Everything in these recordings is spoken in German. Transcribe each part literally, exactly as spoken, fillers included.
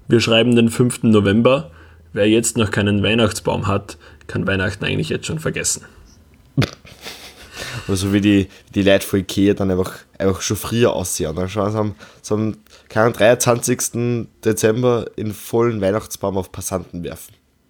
Wir schreiben den fünften November. Wer jetzt noch keinen Weihnachtsbaum hat, kann Weihnachten eigentlich jetzt schon vergessen. Also wie die, die Leute von Ikea dann einfach, einfach schon früher aussehen. Dann schauen sie am, so am keinen dreiundzwanzigsten Dezember in vollen Weihnachtsbaum auf Passanten werfen.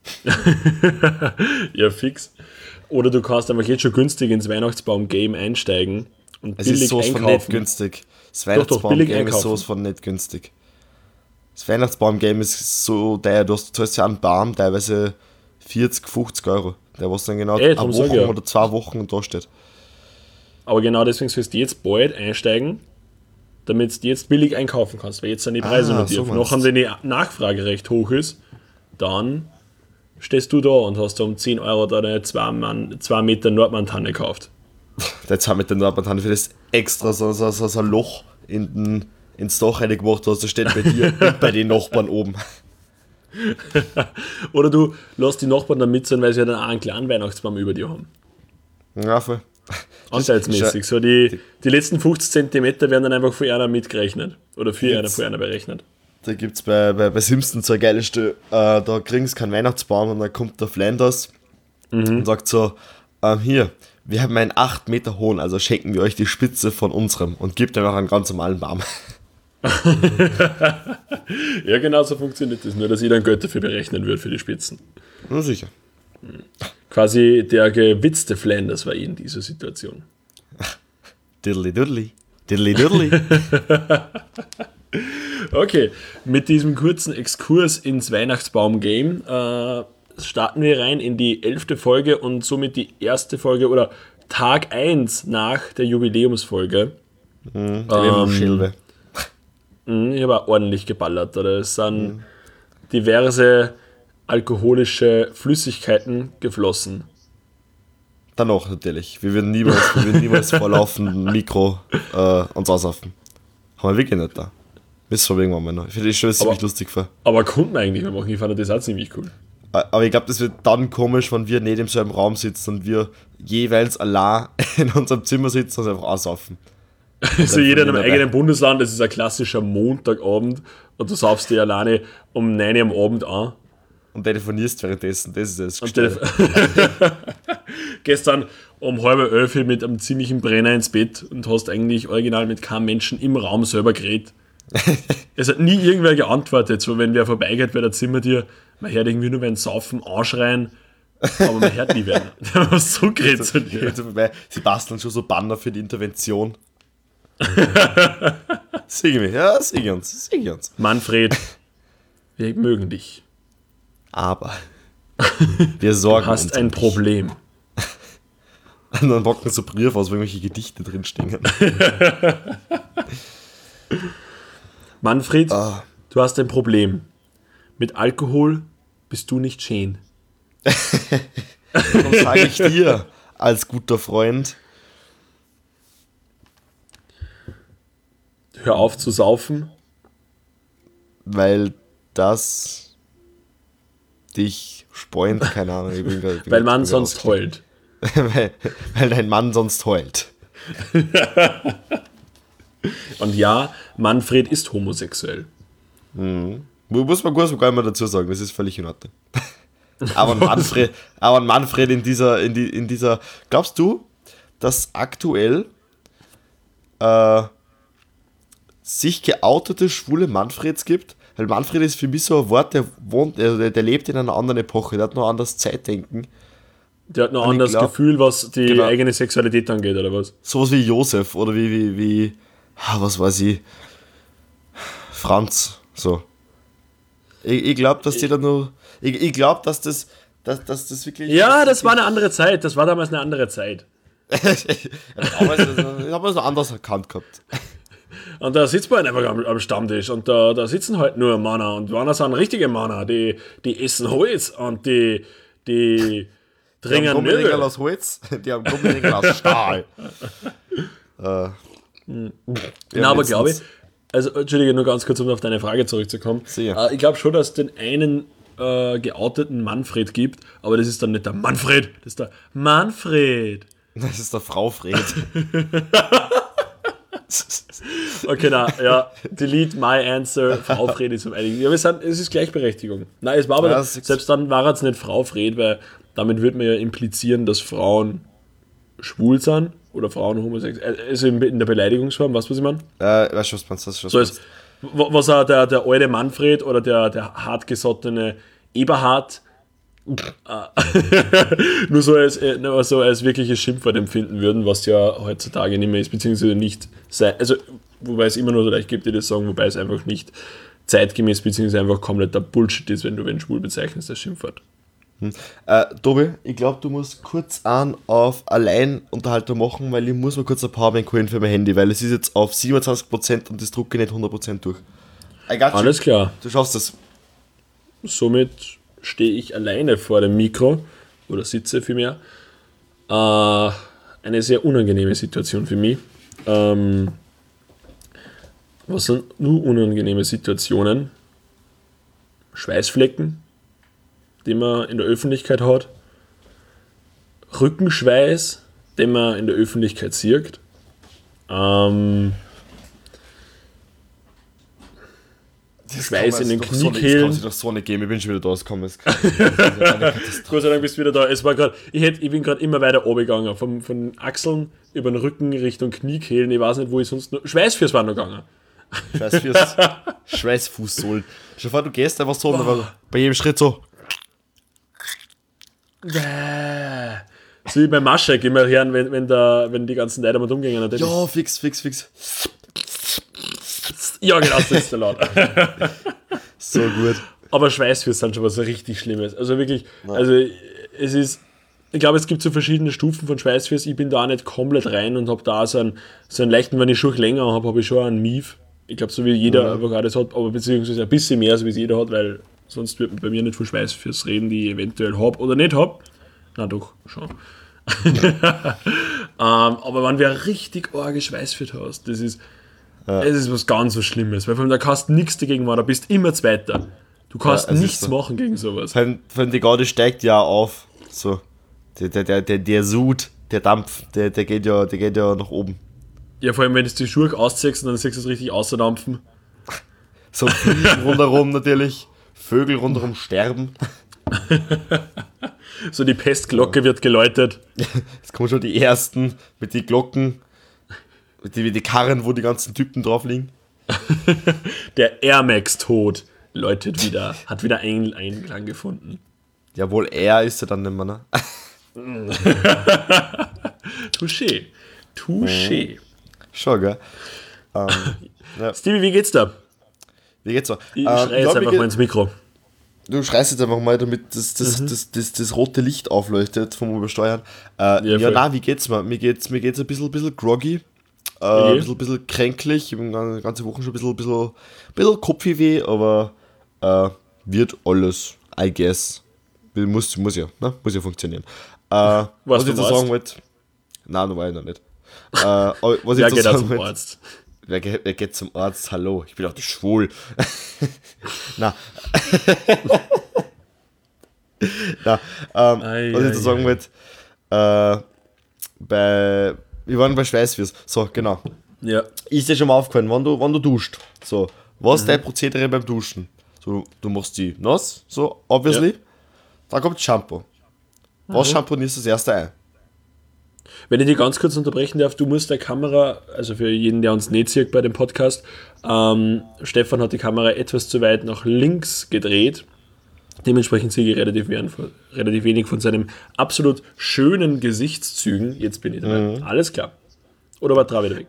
Ja, fix. Oder du kannst einfach jetzt schon günstig ins Weihnachtsbaum-Game einsteigen und Es billig ist sowas einkaufen. von nicht günstig. Das Doch, doch, billig Weihnachtsbaum-Game ist einkaufen. sowas von nicht günstig. Das Weihnachtsbaum-Game ist so teuer, du hast, du hast ja einen Baum, teilweise vierzig, fünfzig Euro. Der was dann genau Ey, eine drum sag Woche ich ja. oder zwei Wochen da steht. Aber genau deswegen sollst du jetzt bald einsteigen, damit du jetzt billig einkaufen kannst, weil jetzt sind die Preise Ah, noch so tief. meinst Noch, wenn die Nachfrage recht hoch ist, dann stehst du da und hast da um zehn Euro deine zwei Meter Nordmann-Tanne gekauft. Jetzt haben wir den Nordmann für das extra so, so, so, so ein Loch in den, ins Dach rein gemacht hast, das steht bei dir und bei den Nachbarn oben. Oder du lässt die Nachbarn dann mit sein, weil sie ja dann auch einen kleinen Weihnachtsbaum über dir haben. Ja, voll. Anteilsmäßig. So die, die letzten fünfzig Zentimeter werden dann einfach für einer mitgerechnet. Oder für einer, für einer berechnet. Da gibt es bei, bei, bei Simpsons so eine geile Stelle, äh, da kriegen sie keinen Weihnachtsbaum und dann kommt der Flanders und sagt so, ähm, hier, wir haben einen acht Meter hohen, also schenken wir euch die Spitze von unserem und gibt einfach einen ganz normalen Baum. Ja, genau so funktioniert das. Nur, dass ich dann Geld dafür berechnen würde für die Spitzen. Na sicher. Quasi der gewitzte Flanders war ich in dieser Situation. Diddly diddly. Diddly diddly. Okay, mit diesem kurzen Exkurs ins Weihnachtsbaum-Game äh, starten wir rein in die elfte Folge und somit die erste Folge oder Tag eins nach der Jubiläumsfolge. Mhm, ähm, Schilbe. Ich habe auch ordentlich geballert. Oder? Es sind mhm. diverse alkoholische Flüssigkeiten geflossen. Danach natürlich. Wir würden niemals, wir würden niemals vor laufendem Mikro äh, uns aussaufen. Haben wir wirklich nicht da. Müssen wir irgendwann mal noch. Ich finde das schon ziemlich lustig vor. Aber konnten wir eigentlich mal machen. Ich fand das auch ziemlich cool. Aber ich glaube, das wird dann komisch, wenn wir nicht im selben Raum sitzen und wir jeweils allein in unserem Zimmer sitzen und einfach aussaufen. Also jeder in einem eigenen Bundesland, das ist ein klassischer Montagabend und du saufst dich alleine um neun Uhr am Abend an. Und telefonierst währenddessen, das ist das Gestell. Gestern um halb elf mit einem ziemlichen Brenner ins Bett und hast eigentlich original mit keinem Menschen im Raum selber geredet. Es hat nie irgendwer geantwortet, so wenn wer vorbeigeht bei der Zimmertür, man hört irgendwie nur beim Saufen anschreien, aber man hört nie werden. Der hat so geredet zu dir. Sie basteln schon so Banner für die Intervention. Singen wir, ja, singen uns, singen uns. Manfred, wir mögen dich. Aber wir sorgen du hast uns ein um Problem. Und dann packen so Briefe aus, wo irgendwelche Gedichte drinstehen. Manfred, ah. du hast ein Problem. Mit Alkohol bist du nicht schön. Warum sage ich dir als guter Freund? Hör auf zu saufen. Weil das dich spoint, keine Ahnung. Ich bin grad, ich bin weil grad, man grad sonst heult. weil, weil dein Mann sonst heult. Und ja, Manfred ist homosexuell. Mhm. Muss man gut sogar immer dazu sagen, das ist völlig in Ordnung. Aber ein Manfred, aber ein Manfred in dieser, in, die, in dieser. Glaubst du, dass aktuell äh, sich geoutete schwule Manfreds gibt? Weil Manfred ist für mich so ein Wort, der wohnt, der, der lebt in einer anderen Epoche, der hat noch anderes Zeitdenken. Der hat noch ein Und anderes glaub, Gefühl, was die genau. eigene Sexualität angeht, oder was? Sowas wie Josef oder wie, wie, wie, was weiß ich, Franz, so. Ich, ich glaube, dass die da nur, ich, ich glaube, dass das, dass, dass das wirklich... Ja, das war eine andere Zeit, das war damals eine andere Zeit. Damals haben wir es anders erkannt gehabt. Und da sitzt man einfach am, am Stammtisch und da, da sitzen halt nur Männer und Männer sind richtige Männer, die, die essen Holz und die, die trinken Die haben Möbel. Gummiringel aus Holz, die haben Gummiringel aus Stahl. äh, Na, aber glaube ich, also Entschuldige, nur ganz kurz, um auf deine Frage zurückzukommen. Äh, ich glaube schon, dass es den einen äh, geouteten Manfred gibt, aber das ist dann nicht der Manfred, das ist der Manfred. Das ist der Frau Fred. Okay, na, ja, delete my answer. Frau Fred ist um einiges. Ja, wir sind, es ist Gleichberechtigung. Nein, es war aber, Ja, dann, das ist- selbst dann war es nicht Frau Fred, weil damit würde man ja implizieren, dass Frauen schwul sind oder Frauen homosexuell. Also in, in der Beleidigungsform, weißt du, was ich meine? Äh, weißt du, was meinst du? Was So als, wa- was auch der, der alte Manfred oder der, der hartgesottene Eberhard äh, nur so als, äh, nur so als wirkliches Schimpfwort empfinden würden, was ja heutzutage nicht mehr ist, beziehungsweise nicht sei, also wobei es immer nur so leicht gibt, die das sagen, wobei es einfach nicht zeitgemäß, beziehungsweise einfach kompletter Bullshit ist, wenn du wen schwul bezeichnest als Schimpfwort. Äh, Tobi, ich glaube, du musst kurz an auf Alleinunterhaltung machen, weil ich muss mal kurz ein Powerbank holen für mein Handy, weil es ist jetzt auf siebenundzwanzig Prozent und das drucke ich nicht hundert Prozent durch. I got you. Alles klar. Du schaffst das. Somit stehe ich alleine vor dem Mikro oder sitze vielmehr. Äh, eine sehr unangenehme Situation für mich. Ähm, was sind nur unangenehme Situationen? Schweißflecken, die man in der Öffentlichkeit hat. Rückenschweiß, den man in der Öffentlichkeit sieht. Ähm, Schweiß in den Das kann Kniekehlen. sich doch so nicht geben, ich bin schon wieder da, es kommt jetzt. Gott sei Dank bist du wieder da. Es war grad, ich, hätt, ich bin gerade immer weiter runtergegangen. Vom, von Achseln über den Rücken Richtung Kniekehlen. Ich weiß nicht, wo ich sonst noch. Schweißfürs war noch gegangen. Schweißfüß, Schweißfußsohlen. Stell dir vor, du gehst einfach so und dann bei jedem Schritt so. Bäh. So wie bei Maschek immer hören, wenn, wenn, der, wenn die ganzen Leute damit umgehen. Dann ja. Ja, fix, fix, fix. ja, genau, das ist der laut. So gut. Aber Schweißfürs sind schon was richtig Schlimmes. Also wirklich, also es ist. Ich glaube, es gibt so verschiedene Stufen von Schweißfürs. Ich bin da auch nicht komplett rein und habe da so einen, so einen leichten, wenn ich Schuhe länger habe, habe ich schon einen Mief. Ich glaube, so wie jeder Mhm. einfach auch das hat, aber beziehungsweise ein bisschen mehr, so wie es jeder hat, weil sonst wird bei mir nicht viel Schweißfürs reden, die ich eventuell habe oder nicht habe. Na doch, schon. ähm, aber wenn du ein richtig arge Schweißfürs hast, das ist, Ja. das ist was ganz was Schlimmes, weil vor allem da kannst du nichts dagegen machen, da bist immer Zweiter. Du kannst Ja, es ist nichts so. machen gegen sowas. Vor allem, vor allem die Garde steigt ja auf. So. Der, der, der, der, der Sud, der Dampf, der, der, geht ja, der geht ja nach oben. Ja, vor allem, wenn du die Schuhe ausziehst und dann siehst du es richtig ausdampfen. So Fliegen rundherum natürlich. Vögel rundherum sterben. So die Pestglocke wird geläutet. Jetzt kommen schon die ersten mit den Glocken. Mit den die Karren, wo die ganzen Typen drauf liegen. Der Air Max-Tod läutet wieder, hat wieder einen Einklang gefunden. Jawohl, er ist er dann nicht mehr, ne? Touché. Touché. Schon, gell? Ähm, ja. Stevie, wie geht's da? Wie geht's so? Ich Ähm, schreie jetzt glaub, mir einfach geht- mal ins Mikro. Du schreist jetzt einfach mal, damit das, das, Mhm. das, das, das rote Licht aufleuchtet vom Übersteuern. Äh, Ja, ja, voll. na, wie geht's mir? Mir geht's, mir geht's ein bisschen, bisschen groggy. Äh, Okay. ein bisschen, bisschen kränklich. Ich bin die ganze Woche schon ein bisschen, bisschen, bisschen Kopfweh, aber äh, wird alles, I guess. Muss, muss ja, ne? Muss ja funktionieren. Äh, was du ich jetzt warst? sagen wollte, nein, noch war ich noch nicht. Äh, aber was ich Wer jetzt geht da sagen zum wollte, Arzt? Wer geht, wer geht zum Arzt? Hallo, ich bin auch nicht schwul. Na. Na, ähm, Ei, was ich ei, jetzt sagen ei. wollte, äh, bei, wir waren bei Schweißfürs. So, genau. Ja. Ist dir schon mal aufgefallen, wann du, wann du duscht? So, was Mhm. ist dein Prozedere beim Duschen? So, du machst die nass, so, obviously. Ja. Dann kommt Shampoo. Was Mhm. shampoonierst du das erste ein? Wenn ich dich ganz kurz unterbrechen darf, du musst der Kamera, also für jeden, der uns nicht sieht bei dem Podcast, ähm, Stefan hat die Kamera etwas zu weit nach links gedreht. Dementsprechend sehe ich relativ, wenig von- relativ wenig von seinen absolut schönen Gesichtszügen. Jetzt bin ich dabei. Alles klar. Oder war Trau wieder weg?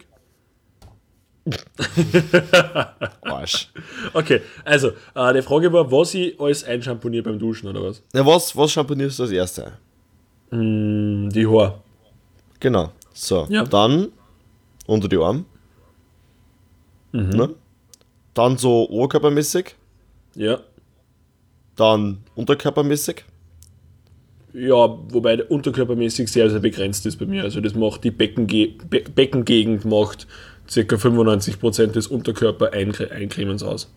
Arsch. Okay, also, äh, die Frage war, was ich alles einschamponiere beim Duschen oder was? Ja, was, was shampoonierst du als erste ein? Hm, die Haare. Genau. So, Ja. dann unter die Arme. Mhm. Ne? Dann so oberkörpermäßig. Ja. Dann unterkörpermäßig. Ja, wobei der unterkörpermäßig sehr, sehr begrenzt ist bei mir. Also das macht die Beckenge Be Beckengegend macht ca. fünfundneunzig Prozent des Unterkörper-Eincremens aus.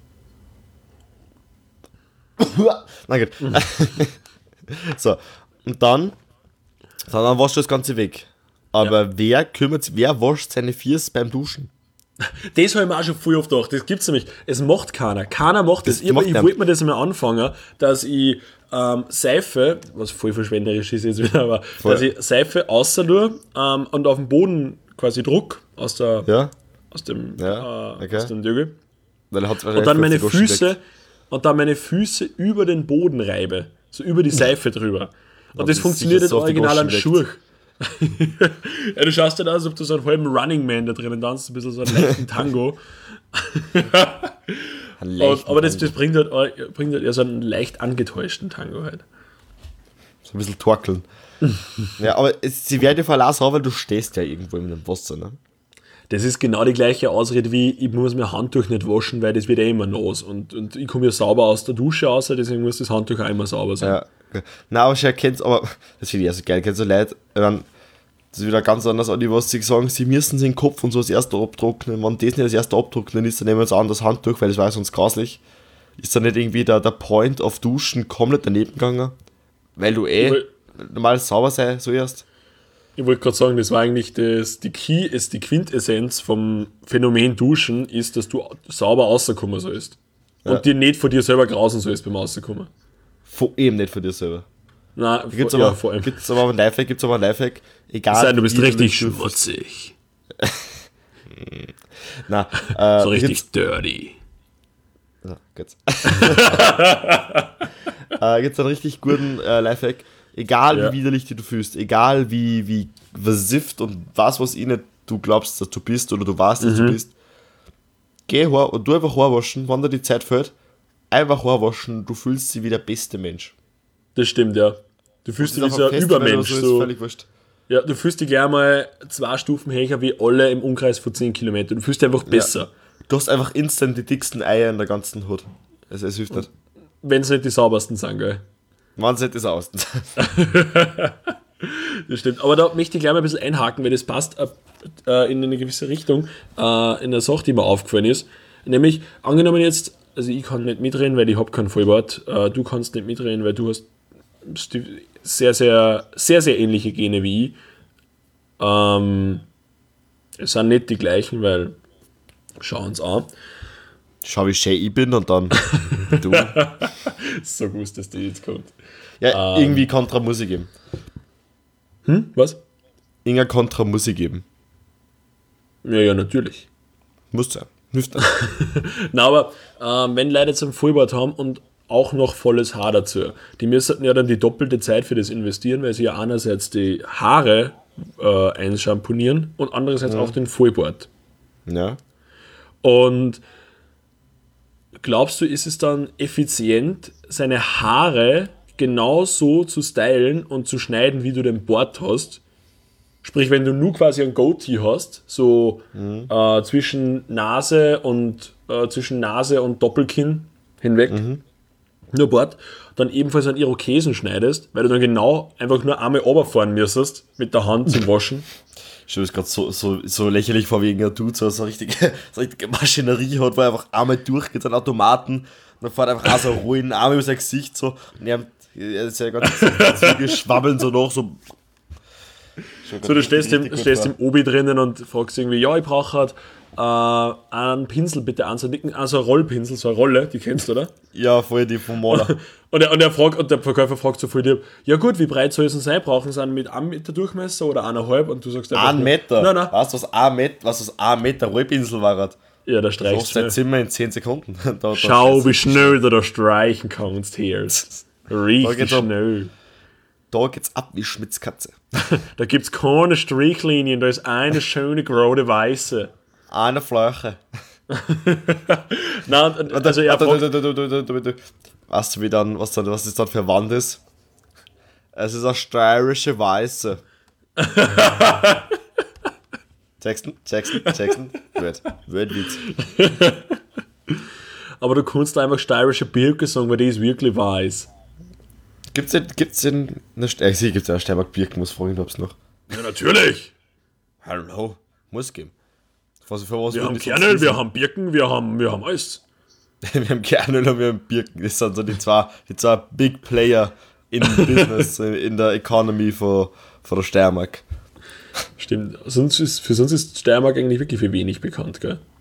Na gut. So, und dann, dann, dann waschst du das Ganze weg. Aber wer kümmert sich, wer wascht seine Füße beim Duschen? Das habe ich mir auch schon voll oft gedacht. Das gibt's nämlich. Es macht keiner. Keiner macht das. Das Ich, macht ich keiner. wollte mir das einmal anfangen, dass ich ähm, Seife, was voll verschwenderisch ist jetzt wieder, aber Voll. dass ich Seife außer nur ähm, und auf den Boden quasi druck aus der Ja? aus dem Ja, äh, okay. aus dem Dögel. Weil er hat's Und dann meine wahrscheinlich Füße und dann meine Füße über den Boden reibe. So über die Seife drüber. Und Ja, das das funktioniert ist nicht sicher so auf die original an Goschen Schuhe. Ja, du schaust halt aus, als ob du so einen halben Running Man da drinnen tanzt, ein bisschen so einen leichten Tango. Und, aber das, das bringt, halt, bringt halt eher so einen leicht angetäuschten Tango halt. So ein bisschen torkeln. Ja, aber es, sie werden dir verlassen, weil du stehst ja irgendwo in dem Wasser, ne? Das ist genau die gleiche Ausrede wie, ich muss mein Handtuch nicht waschen, weil das wird eh immer nass. Und, und ich komme ja sauber aus der Dusche raus, deswegen muss das Handtuch auch immer sauber sein. Ja. Okay. Na, aber schon kennst, aber das finde ich ja so geil. Kennst du Leute, wenn, das ist wieder ganz anders an die, was sie sagen, sie müssen den Kopf und so als erster abtrocknen. Wenn das nicht als erster abtrocknen ist, dann nehmen wir uns an das Handtuch, weil das war sonst grauslich. Ist da nicht irgendwie der, der Point of Duschen komplett daneben gegangen? Weil du eh Weil- normal sauber sei, so erst. Ich wollte gerade sagen, das war eigentlich das, die Key, ist die Quintessenz vom Phänomen Duschen, ist, dass du sauber rauskommen sollst. Und Ja. dir nicht von dir selber grausen sollst beim Rauskommen. Vor, eben nicht für dir selber. Nein, Gibt's vor, aber, ja, vor allem. gibt's aber einen Lifehack, gibt's aber einen Lifehack. Egal. Sei, du bist wie richtig du- schmutzig. Na, äh, So richtig gibt's- dirty. Ja, geht's. äh, gibt's einen richtig guten äh, Lifehack. Egal Ja. wie widerlich dich du fühlst, egal wie, wie versifft und was, was ich nicht du glaubst, dass du bist oder du weißt, dass Mhm. du bist, geh Haar und du einfach Haar waschen, wann dir die Zeit fällt. Einfach Haar waschen, du fühlst dich wie der beste Mensch. Das stimmt, ja. Du fühlst dich wie Auf so einem ein Festival Übermensch. oder so, ist So. völlig wurscht. Ja, du fühlst dich gleich mal zwei Stufen höher wie alle im Umkreis von zehn Kilometern. Du fühlst dich einfach besser. Du hast einfach instant die dicksten Eier in der ganzen Hut. Also es hilft nicht. Wenn es nicht die saubersten sind, gell? Man sieht das aus. Das stimmt. Aber da möchte ich gleich mal ein bisschen einhaken, weil das passt äh, äh, in eine gewisse Richtung äh, in der Sache, die mir aufgefallen ist. Nämlich, angenommen jetzt, also ich kann nicht mitreden, weil ich habe keinen Vollbart. Äh, du kannst nicht mitreden, weil du hast sehr, sehr, sehr, sehr ähnliche Gene wie ich. Ähm, es sind nicht die gleichen, weil schau uns an. Schau, wie schön ich bin und dann du. So gewusst, dass die jetzt kommt. Ja, Ähm. irgendwie Kontra muss ich geben. Hm? Was? Inga Kontra muss ich geben. Ja, ja, natürlich. Muss sein. Hilft nicht. Na, aber ähm, wenn Leute jetzt einen Vollbart haben und auch noch volles Haar dazu, die müssten ja dann die doppelte Zeit für das investieren, weil sie ja einerseits die Haare äh, einschamponieren und andererseits auch den Vollbart. Ja. Und glaubst du, ist es dann effizient, seine Haare genau so zu stylen und zu schneiden, wie du den Bart hast? Sprich, wenn du nur quasi ein Goatee hast, so äh, zwischen Nase und äh, zwischen Nase und Doppelkinn hinweg, nur Bart, dann ebenfalls einen Irokesen schneidest, weil du dann genau einfach nur einmal runterfahren müsstest mit der Hand zum Waschen. Ich stelle es gerade so, so, so lächerlich vor, wie ein Dude so eine richtige, so eine richtige Maschinerie hat, wo er einfach einmal durchgeht, einen Automaten, und dann fährt einfach auch so ruhig Arme über sein Gesicht so, und er, er ist ja ganz Züge schwabbeln so nach, so. So, du stehst im, stehst im Obi drinnen und fragst irgendwie, ja, ich brauche halt äh, einen Pinsel bitte anzudicken, also ein Rollpinsel, so eine Rolle, die kennst du, oder? Ja, voll die vom Maler. Und, er, und, er fragt, und der Verkäufer fragt so voll dir, ja gut, wie breit soll es denn sein? Brauchen sie einen mit einem Meter Durchmesser oder eineinhalb? Und du sagst einfach Ein nur, Meter? Nein, nein. Weißt du, was ein Meter, was das ein Meter Rollpinsel war? Grad? Ja, da Du streichst hast dein du. Zimmer in zehn Sekunden. Da, da Schau, wie stehst schnell du da streichen kannst hier. Da Richtig geht's um- schnell. du- Da geht's ab wie Schmitzkatze. Da gibt es keine Strichlinien, da ist eine schöne gerade weiße. Eine Fläche. Nein, und- also er fragt, Weißt du, wie dann, was, dann, was das dann für Wand ist? Es ist eine steirische Weiße. Jackson, Jackson, Jackson. Wird, wird Witz. aber du kannst einfach steirische Birke sagen, weil die ist wirklich weiß. Gibt's denn, gibt's denn, eine, St- äh, sie gibt's ja Steiermark Birken, muss fragen, ob's noch. Ja, natürlich. Hallo, muss geben. Was, für was Wir würden haben die sonst Kernöl, wir wissen? haben Birken, wir haben, wir haben alles. Wir haben Kernöl und wir haben Birken. Das sind so die zwei, die zwei Big Player in Business, in der Economy von, von der Steiermark. Stimmt. Sonst ist, für sonst ist Steiermark eigentlich wirklich für wenig bekannt, gell?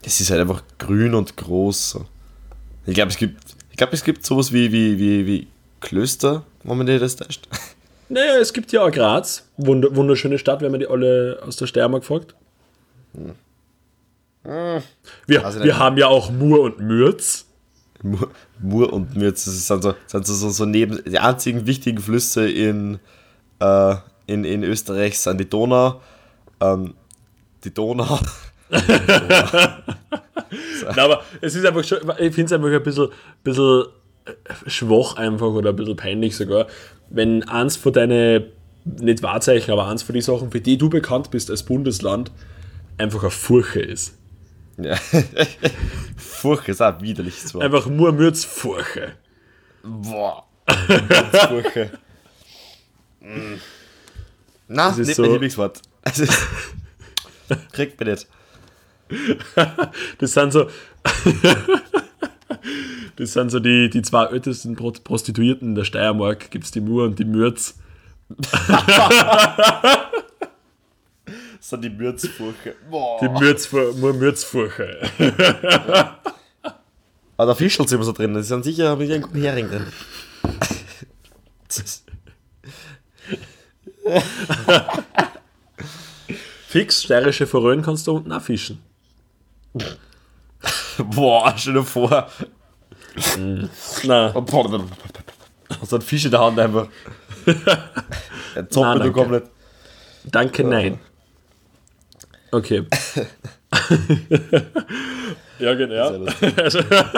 Das ist halt einfach grün und groß. So. Ich glaube, es gibt, ich glaube, es gibt sowas wie, wie, wie, wie Klöster, wenn man dir das täuscht. Naja, es gibt ja auch Graz. Wund- wunderschöne Stadt, wenn man die alle aus der Steiermark fragt. Hm. Wir, Also wir nicht. haben ja auch Mur und Mürz. Mur, Mur und Mürz, das sind so, sind so, so, so neben die einzigen wichtigen Flüsse in, äh, in, in Österreich sind die Donau, ähm, die Donau. Nein, aber es ist einfach schon, ich finde es einfach ein bisschen, bisschen schwach einfach oder ein bisschen peinlich sogar, wenn eins von deinen, nicht Wahrzeichen, aber eins von den Sachen, für die du bekannt bist als Bundesland, einfach eine Furche ist. Ja. Furche ist auch ein widerliches Wort. Einfach nur Mürz Furche. Boah. Furche. Mm. Na, Das ist nicht so- mein Lieblingswort. Es ist, kriegt mir nicht. Das sind so. Das sind so die, die zwei ältesten Pro- Prostituierten in der Steiermark. Gibt es die Mur und die Mürz. Das sind die Mürzfurche. Boah. Die Mürz, Mur Mürzfurche. Aber der Fischl ist immer so drin. Das sind sicher mit einem guten Hering drin. Fix, steirische Forellen kannst du unten auch fischen. Boah, stell dir vor. Nein. So ein Fisch in der Hand einfach. Der zoppelt Nein, du komplett. Danke, nein. Okay. Ja, genau. Sehr lustig. Also,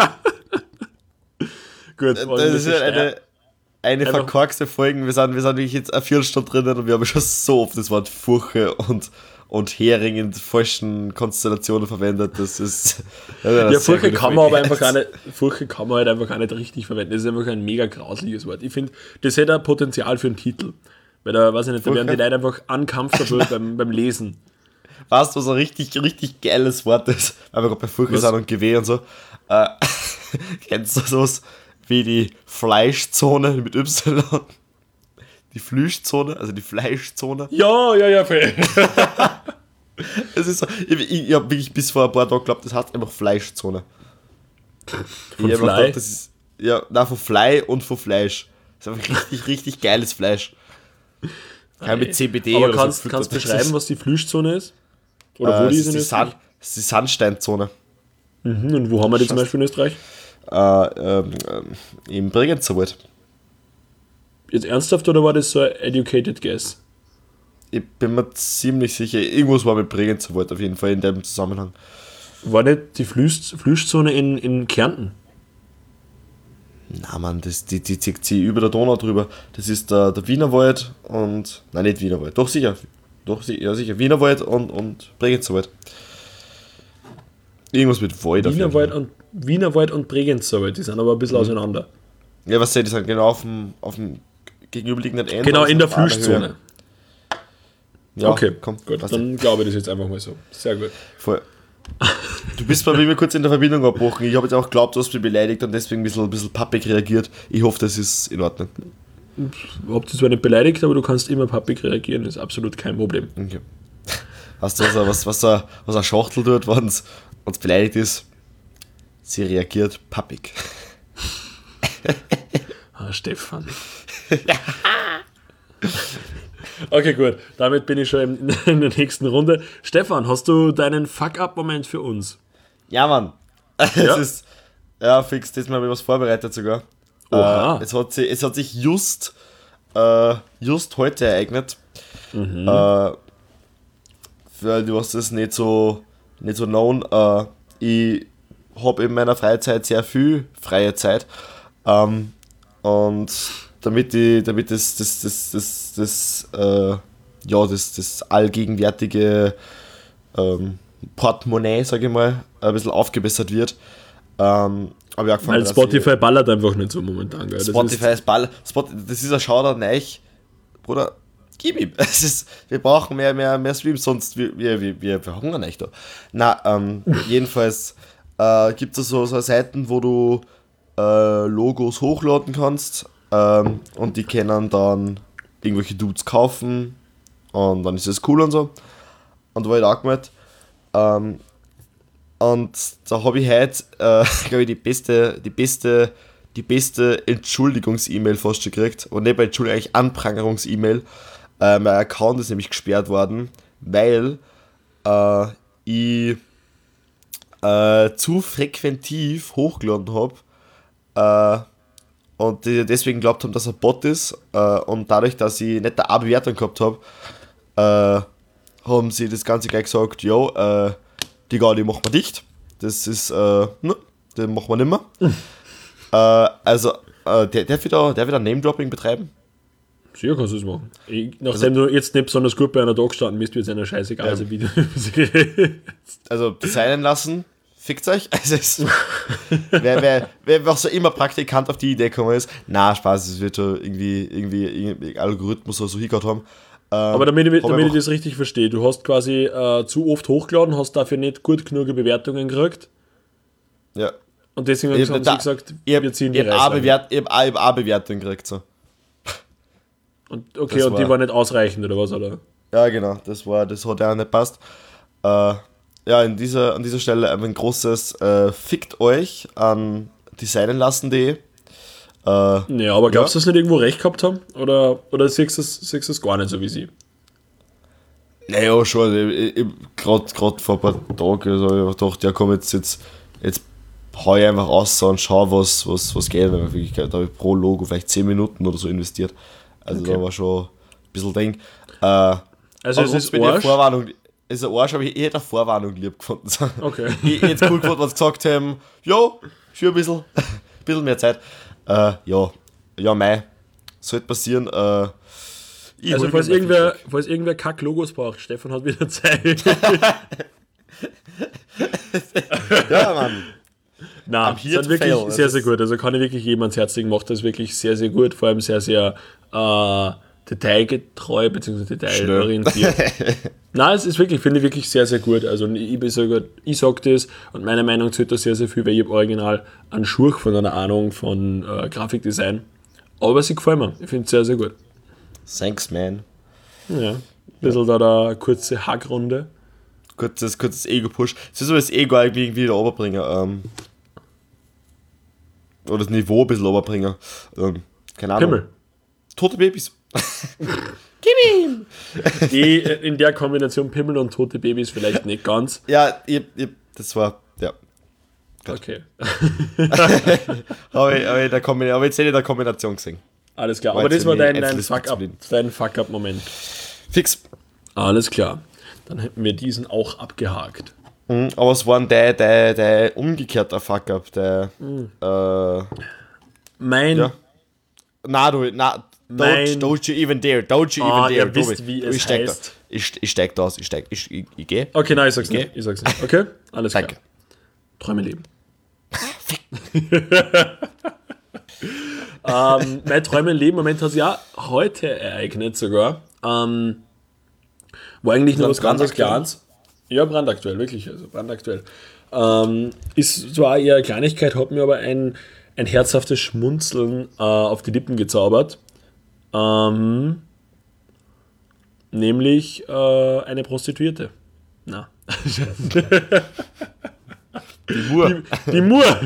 gut, Das ist halt eine, eine Einfach- verkorkste Folge. Wir sind, wir sind wirklich jetzt eine Viertelstunde drinnen und wir haben schon so oft das Wort Furche und, und Hering in falschen Konstellationen verwendet. Das ist. Das ist eine Ja, sehr Furche gute kann man aber Folge. einfach auch nicht, Furche kann man halt einfach auch nicht richtig verwenden. Das ist einfach ein mega grausliches Wort. Ich finde, das hätte ein Potenzial für einen Titel. Weil da, weiß ich nicht, da werden die Leute einfach uncomfortable beim, beim Lesen. Weißt du, was ein richtig, richtig geiles Wort ist? Weil wir gerade bei Furche Was? sind und Gewehr und so. Äh, kennst du sowas wie die Fleischzone mit Y? Die Flüschzone, also die Fleischzone. Ja, ja, ja, voll. Es ist so, ich, ich, ich habe wirklich bis vor ein paar Tagen geglaubt, das heißt einfach Fleischzone. Von ich hab mir Fly? gedacht, das ist, ja, nein, von Fly und von Fleisch. Das ist einfach richtig, richtig geiles Fleisch. Kein mit C B D Aber oder kannst so. du Das beschreiben, ist, was die Flüschzone ist? Oder wo äh, die es ist in ist die, Sand, Österreich? es ist die Sandsteinzone. Mhm, und wo haben wir die zum Beispiel in Österreich? Äh, ähm, ähm, Im Bregenzer Wald. Jetzt ernsthaft oder war das so ein educated guess? Ich bin mir ziemlich sicher, irgendwas war mit Bregenzer Wald auf jeden Fall in dem Zusammenhang. War nicht die Flüsch, Flüschzone in, in Kärnten? Na man, das, die, die zieht sie über der Donau drüber. Das ist der, der Wienerwald und. Nein, nicht Wienerwald. Doch sicher. Doch si- ja, sicher. Wienerwald und, und Bregenzer Wald. Irgendwas mit Wald. auf jeden Wienerwald Fall. und, Wienerwald und Bregenzerwald, die sind aber ein bisschen auseinander. Ja, was seht ihr, die sind genau auf dem, auf dem gegenüberliegenden Ende. Genau, also in der auf einer Flüschzone. Höhe. Ja, Okay, komm, gut, passt dann glaube ich das jetzt einfach mal so. Sehr gut. voll. Du bist bei mir kurz in der Verbindung abgebrochen. Ich habe jetzt auch geglaubt, du hast mich beleidigt und deswegen ein bisschen, ein bisschen pappig reagiert. Ich hoffe, das ist in Ordnung. Hab dich zwar nicht beleidigt, aber du kannst immer pappig reagieren, ist absolut kein Problem. Okay. Hast du also was, was, was, was eine Schachtel tut, wenn es beleidigt ist? Sie reagiert pappig. Ah, Stefan. Okay, gut. Damit bin ich schon in, in der nächsten Runde. Stefan, hast du deinen Fuck-Up-Moment für uns? Ja, Mann. Es Ja? ist. Ja, fix, diesmal habe ich was vorbereitet sogar. Oha. Äh, es, hat sich, es hat sich just, äh, just heute ereignet. Mhm. Äh, für die, was das nicht so, nicht so known, äh, ich habe in meiner Freizeit sehr viel freie Zeit. Ähm, und damit ich, damit das, das, das, das, das, äh, ja, das, das allgegenwärtige ähm, Portemonnaie, sage ich mal, ein bisschen aufgebessert wird, ähm, habe ich angefangen, Weil dass Spotify ballert einfach nicht so momentan. Gell? ich, Das Spotify ist Ball, Spot, das ist ein Shoutout neich, Bruder, gib ihm. Es ist, wir brauchen mehr, mehr, mehr Streams, sonst wir, wir, wir, wir verhungern echt da. Na, ähm, jedenfalls äh, gibt es so, so Seiten, wo du äh, Logos hochladen kannst ähm, und die können dann irgendwelche Dudes kaufen und dann ist es cool und so. Und da war ich auch gemeldet. Ähm, Und da habe ich heute, äh, glaube ich, die beste, die beste, die beste Entschuldigungs-E-Mail fast schon gekriegt. Und nicht bei Entschuldigung, eigentlich Anprangerungs-E-Mail. Äh, mein Account ist nämlich gesperrt worden, weil äh, ich äh, zu frequentiv hochgeladen habe. Äh, und die deswegen glaubt haben, dass er Bot ist. Äh, und dadurch, dass ich nicht eine A-Bewertung gehabt habe, äh, haben sie das Ganze gleich gesagt, jo, äh, die Gaudi machen wir dicht. Das ist, äh, ne, den machen wir nicht mehr. äh, also, äh, der, der wieder, der wieder Name-Dropping betreiben. Sicher kannst du es machen. Ich, nachdem also, du jetzt nicht besonders gut bei einer da gestanden bist, wird es einer scheißegal, also wie du also, designen lassen, fickt euch. Also, es, wer, wer, wer was so immer Praktikant auf die Idee gekommen ist, na, Spaß, es wird schon irgendwie, irgendwie, irgendwie Algorithmus oder so hingehört haben. Aber damit, ich, damit ich das richtig verstehe, du hast quasi äh, zu oft hochgeladen, hast dafür nicht gut genug Bewertungen gekriegt. Ja. Und deswegen haben sie da, gesagt, ich wir ziehen die die Reißleine. Ich habe A-Bewertung gekriegt. So. Und, okay, das und war, die war nicht ausreichend, oder was? Oder? Ja, genau, das, war, das hat ja auch nicht passt. Äh, ja, in dieser, an dieser Stelle ein großes äh, Fickt euch an designenlassen.de. Äh, ja, aber glaubst du, ja. dass sie nicht irgendwo recht gehabt haben? Oder, oder siehst du es gar nicht so wie sie? Naja, schon. Gerade vor ein paar Tagen also, habe ich gedacht, ja komm, jetzt, jetzt, jetzt hau ich einfach raus und schau, was, was, was geht. Da habe ich pro Logo vielleicht zehn Minuten oder so investiert. Also okay. Da war schon ein bisschen Ding. Äh, also es ist eine Vorwarnung. Es ist ein Arsch, aber ich, ich hätte eine Vorwarnung lieb gefunden. Okay. Ich, ich hätte es cool gefunden, wenn sie gesagt haben, jo, schon ein bisschen, ein bisschen mehr Zeit. Äh, ja, ja, mei, sollte passieren. Äh, also falls irgendwer, falls irgendwer Kack-Logos braucht, Stefan hat wieder Zeit. Ja, Mann. Nein, das ist wirklich fail. sehr, sehr gut. Also kann ich wirklich jedem ans Herz legen, macht das wirklich sehr, sehr gut. Vor allem sehr, sehr äh, detailgetreu bzw. detailorientiert. Nein, es ist wirklich, finde ich wirklich sehr, sehr gut. Also ich, ich, sage, ich sage das und meine Meinung zählt da sehr, sehr viel, weil ich habe original einen Schurch von einer Ahnung von äh, Grafikdesign. Aber sie gefällt mir. Ich finde es sehr, sehr gut. Thanks, man. Ja, ein bisschen ja. da eine kurze Hackrunde. Kurzes, kurzes Ego-Push. Es ist so das Ego irgendwie wieder runterbringen. Ähm, oder das Niveau ein bisschen runterbringen. Ähm, keine Ahnung. Pimmel. Tote Babys. Gib ihm! Die, in der Kombination Pimmel und tote Babys vielleicht nicht ganz. Ja, ich, ich, das war, ja. Gut. Okay. aber, ich, aber, ich der aber jetzt hätte ich der Kombination gesehen. Alles klar, war aber das war dein, dein Fuck-up, dein Fuck-up-Moment. Fix. Alles klar. Dann hätten wir diesen auch abgehakt. Mhm, aber es war der, der, der umgekehrte Fuck-up, der, mhm. äh, mein, ja. Na, du, na, don't, don't you even dare, don't you oh, even dare. Ihr wisst, wie es ich steig heißt. Da, ich, ich steig da aus, ich steig, ich, ich, ich gehe. Okay, nein, ich sag's nicht, ich sag's nicht. Okay, alles klar. Danke. Träume leben. ähm, mein Träume leben Moment hat sich ja heute ereignet sogar. Ähm, wo eigentlich nur was ganz Kleines. Ja, brandaktuell, wirklich, also brandaktuell. Ähm, ist zwar eher eine Kleinigkeit, hat mir aber ein, ein herzhaftes Schmunzeln äh, auf die Lippen gezaubert. Ähm, nämlich äh, eine Prostituierte. Na. Die Mur. Die, die Mur.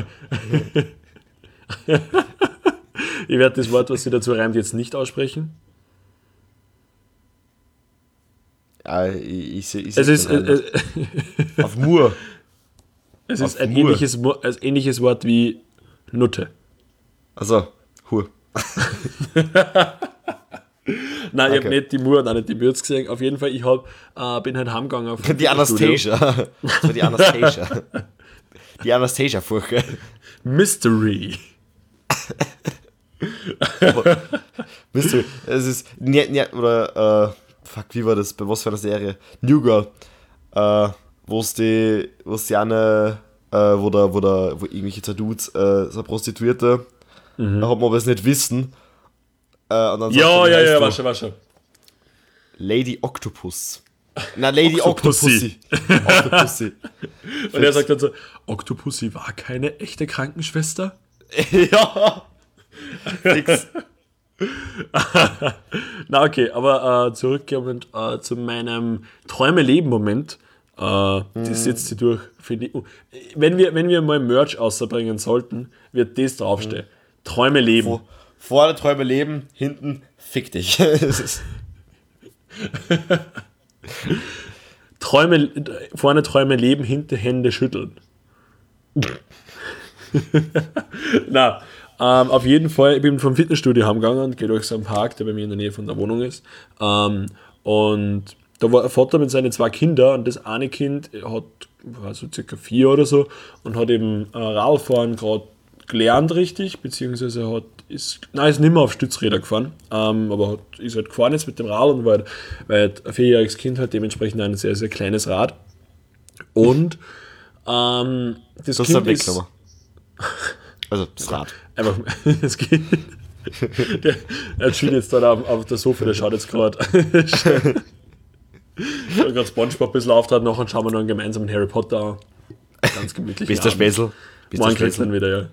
Ich werde das Wort, was sie dazu reimt, jetzt nicht aussprechen. Ja, ich, ich, ich, ich es ist äh, auf Mur. Es auf ist ein Mur. ähnliches, ein ähnliches Wort wie Nutte. Also, Hur. Nein, okay. ich habe nicht die Mur und auch nicht die Bürz gesehen. Auf jeden Fall, ich hab, äh, bin halt heimgegangen auf die Anastasia. Das war die Anastasia. Die Anastasia-Furche. Mystery. Mystery. Es ist. Ne, ne, oder, äh, fuck, wie war das? Bei was für einer Serie? New Girl. Äh, wo es die. Wo es die eine. Äh, wo da, wo da, wo irgendwelche zwei Dudes, äh, so eine Prostituierte, mhm. da hat man aber es nicht wissen. Äh, und dann ja, ja, ja, war schon, war schon. Lady Octopus. Na, Lady Octopussy. Octopussy. Und er sagt dann so, Octopussy war keine echte Krankenschwester? Ja. Fix. Na okay, aber äh, zurückkommend äh, zu meinem Träume-Leben-Moment. Äh, das setzt sie durch, finde ich. Wenn wir, wenn wir mal Merch außerbringen sollten, wird das draufstehen. Mhm. Träume leben. Vor, vorne Träume leben, hinten fick dich. Träume, vorne Träume leben, hinten Hände schütteln. Na, ähm, auf jeden Fall, ich bin vom Fitnessstudio heimgegangen und gehe durch so einen Park, der bei mir in der Nähe von der Wohnung ist. Ähm, und da war ein Vater mit seinen zwei Kindern und das eine Kind hat, war so circa vier oder so und hat eben äh, Radfahren gerade gelernt richtig, beziehungsweise hat, ist, nein, ist nicht mehr auf Stützräder gefahren, ähm, aber hat, ist halt gefahren jetzt mit dem Rad und war halt, weil halt ein vierjähriges Kind hat dementsprechend ein sehr, sehr kleines Rad. Und ähm, das, das Kind ist... ist also das Rad. Einfach das Kind. Der, der chillt jetzt da auf, auf der Sofa, der schaut jetzt gerade. Ich habe gerade SpongeBob ein bisschen auftreten, nachher schauen wir noch einen gemeinsamen Harry Potter an. Ganz gemütlich. Bist der Späßel? Morgen kriegst du dann wieder, ja.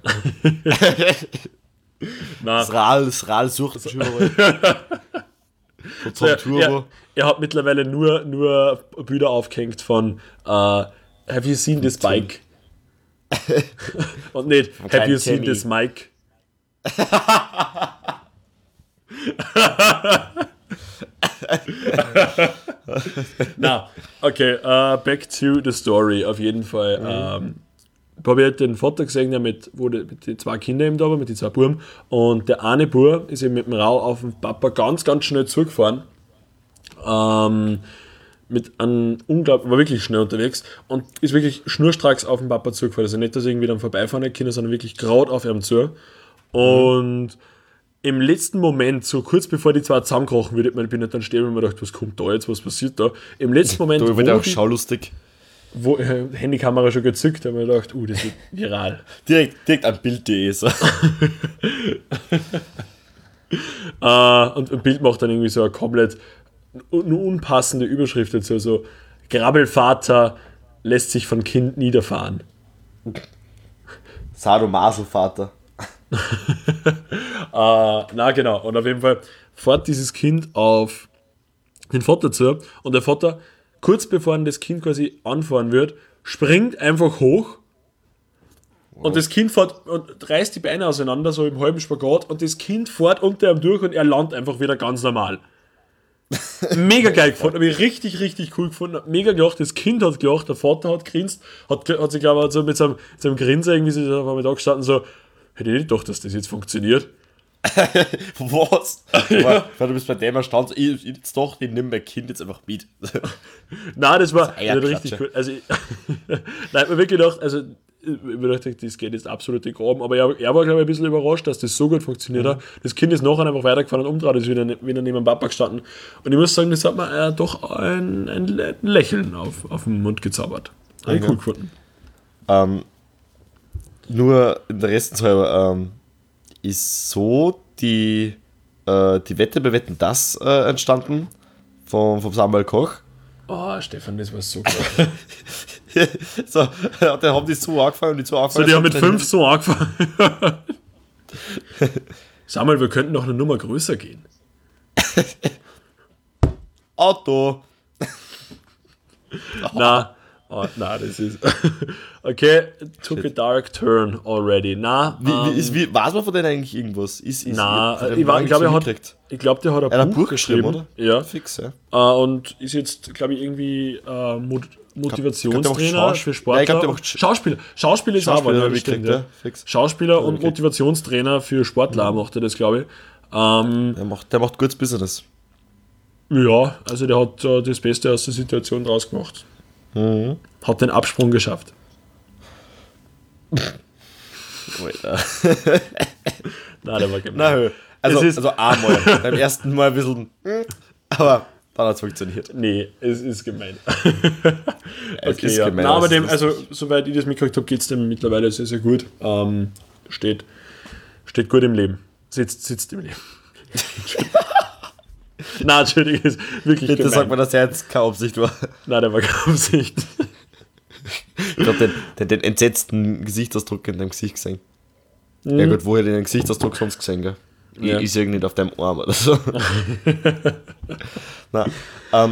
Das Ral, das Ral sucht schon mal. So, er, er, er hat mittlerweile nur, nur Bilder aufgehängt von uh, Have you seen this bike? Und nicht Have you seen this Mike? Na, okay, uh, back to the story. Auf jeden Fall. Mhm. Um, habe ich den Vater gesehen, der mit, wo die, mit den zwei Kindern eben da war, mit den zwei Buben. Und der eine Bub ist eben mit dem Rau auf den Papa ganz, ganz schnell zugefahren. Ähm, mit einem unglaublich, war wirklich schnell unterwegs und ist wirklich schnurstracks auf den Papa zugefahren. Also nicht, dass er irgendwie dann vorbeifahren kann, sondern wirklich gerade auf ihm zu. Und mhm. im letzten Moment, so kurz bevor die zwei zusammenkrochen, würde ich bin nicht dann stehen und mir gedacht, was kommt da jetzt, was passiert da? Im letzten Moment. Da wird auch schaulustig. Wo äh, Handykamera schon gezückt, haben wir gedacht, uh, das wird viral. direkt, direkt an Bild punkt de so. uh, und ein Bild macht dann irgendwie so eine komplett eine unpassende Überschrift dazu, so Grabbelvater lässt sich von Kind niederfahren. Sadomaso-Vater. uh, na genau, und auf jeden Fall fährt dieses Kind auf den Vater zu und der Vater, kurz bevor das Kind quasi anfahren wird, springt einfach hoch wow. und das Kind fährt und reißt die Beine auseinander, so im halben Spagat und das Kind fährt unter ihm durch und er landet einfach wieder ganz normal. Mega geil gefunden, habe ich richtig, richtig cool gefunden, mega gelacht, das Kind hat gelacht, der Vater hat grinst, hat, hat sich glaube ich so mit seinem, seinem Grinsen irgendwie so auf einmal da gestanden, so, hätte ich nicht gedacht, dass das jetzt funktioniert. Was? Ja. Du bist bei dem erstaunt, ich, ich jetzt doch, ich nehme mein Kind jetzt einfach mit. Nein, das war das richtig cool. Also, ich, nein, ich habe mir wirklich gedacht, also, ich dachte, das geht jetzt absolut in den Graben, aber er, er war, glaube ich, ein bisschen überrascht, dass das so gut funktioniert hat. Mhm. Das Kind ist nachher einfach weitergefahren und umdreht, ist wieder, wieder neben dem Papa gestanden. Und ich muss sagen, das hat mir äh, doch ein, ein Lächeln auf, auf den Mund gezaubert. Habe ich cool gefunden. Ähm, nur in der Restenshalber, ähm, ist so die, äh, die Wette bei Wetten, das äh, entstanden vom, vom Samuel Koch. Oh, Stefan, das war so geil. So, da haben die so angefangen und die so angefangen. So, die haben mit fünf so angefangen. Samuel, wir könnten noch eine Nummer größer gehen. Auto. Na, oh, na, das ist. Okay, took a dark turn already. Na, wie, um, wie, ist, wie, weiß man von denen eigentlich irgendwas? Ist, ist, na, ich, ich glaube, er hat. Ich glaube, der hat ein, er Buch, ein Buch geschrieben, geschrieben, oder? Ja. Fix, ja. Uh, und ist jetzt, glaube ich, irgendwie uh, Mot- Motivationstrainer für Sportler. Ja, ich glaub, Schauspieler. Schauspieler ist Schauspieler, auch, ja, stimmt, ja. Schauspieler und Motivationstrainer für Sportler mhm. macht er das, glaube ich. Um, der, macht, der macht gutes Business. Ja, also der hat uh, das Beste aus der Situation draus gemacht. Mhm. Hat den Absprung geschafft. Nein, der war gemein. Nein, also, also einmal. Beim ersten Mal ein bisschen, aber dann hat es funktioniert. Nee, es ist gemein. Es okay, ist ja. gemein. Nein, aber dem, also soweit ich das mitgekriegt habe, geht es dem mittlerweile sehr, sehr gut. Ähm, steht, steht gut im Leben. Sitzt, sitzt im Leben. Nein, Entschuldigung, ist wirklich Bitte gemein. sagt man, dass er jetzt keine Absicht war. Nein, der war keine Absicht. Ich glaube, den, den, den entsetzten Gesichtsausdruck in deinem Gesicht gesehen. Mhm. Ja gut, woher den Gesichtsausdruck sonst gesehen, gell? Ja. Ich sehe nicht auf deinem Arm oder so. Nein, ähm,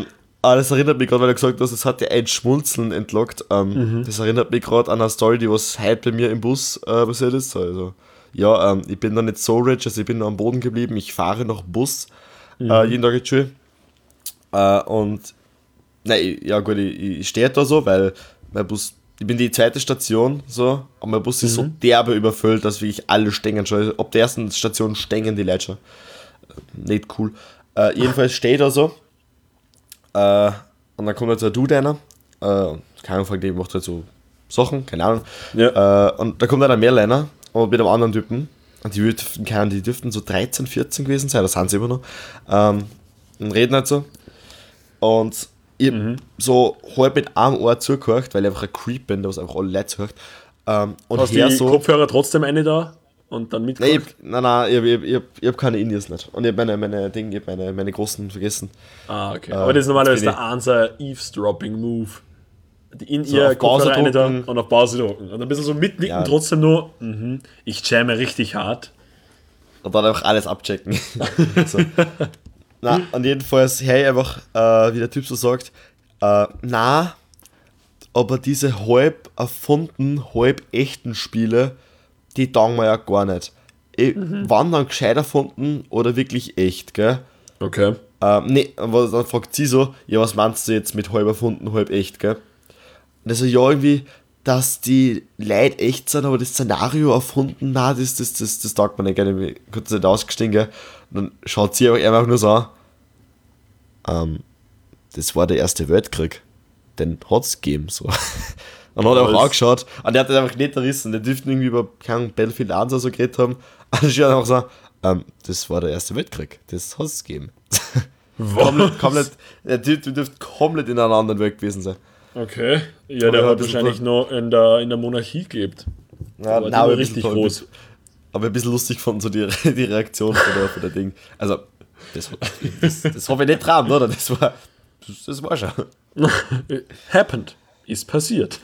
Aber das erinnert mich gerade, weil du gesagt hast, es hat dir ein Schmunzeln entlockt. Ähm, mhm. Das erinnert mich gerade an eine Story, die was heute bei mir im Bus äh, passiert ist. Also, ja, ähm, ich bin noch nicht so rich, also ich bin noch am Boden geblieben. Ich fahre noch Bus, mhm. äh, jeden Tag in die Schule. Äh, und, nein, ja gut, ich, ich stehe da so, weil mein Bus, ich bin die zweite Station, so, aber mein Bus mhm. ist so derbe überfüllt, dass wirklich alle stehen schon. Ab der ersten Station stehen die Leute schon. Nicht cool. Äh, jedenfalls stehe ich da so. Äh, und dann kommt halt so ein Dude einer, äh, keine Ahnung, der macht halt so Sachen, keine Ahnung. Ja. Äh, und da kommt dann ein Mehrliner und mit einem anderen Typen. Und die dürften, keine Ahnung, die dürften so dreizehn, vierzehn gewesen sein, da sind sie immer noch. Ähm, und reden halt so. Und ich mhm. so halb mit einem Ohr zugehört, weil ich einfach ein Creep bin, der was einfach alle Leute zuhört. Ähm, und hast du die so, Kopfhörer trotzdem eine da? Und dann mit. Nein, ich, nein, nein, ich, ich, ich, ich habe keine Indies nicht. Und ich habe meine, meine Dinge, meine, meine großen vergessen. Ah, okay. Aber das ist normalerweise der Answer Eavesdropping-Move. Die in so ihr Kopfhörer rein da und auf Pause drücken. Und dann bist du so mitnicken, ja. Trotzdem nur, mhm, ich jamme richtig hart. Und dann einfach alles abchecken. So. Na, und jedenfalls, hey, einfach, äh, wie der Typ so sagt, äh, na, aber diese halb erfunden, halb echten Spiele, die taugen wir ja gar nicht. Ich, mhm. Wann dann gescheit erfunden oder wirklich echt, gell? Okay. Ähm, nee, aber dann fragt sie so, ja, was meinst du jetzt mit halb erfunden, halb echt, gell? Und also ja, irgendwie, dass die Leute echt sind, aber das Szenario erfunden, na, das, das, das, das taugt man nicht gerne, ich kurz nicht ausgestiegen, gell? Und dann schaut sie einfach nur so an, ähm, das war der Erste Weltkrieg, den hat's gegeben, so. Und dann hat er auch angeschaut und der hat das einfach nicht gerissen. Der dürfte irgendwie über keinen Battlefield eins oder so geredet haben. Und dann schaut er einfach so, ähm, das war der Erste Weltkrieg. Das hat es gegeben. komplett, komplett, der Typ dürfte komplett in einer anderen Welt gewesen sein. Okay. Ja, der hat wahrscheinlich noch in der, in der Monarchie gelebt. Ja, nein, aber richtig toll, groß. Aber ein bisschen lustig fanden so die, die Reaktion von der, von der Ding. Also, das, das, das habe ich nicht dran, oder? Das war, das, das war schon. Happened. Ist passiert.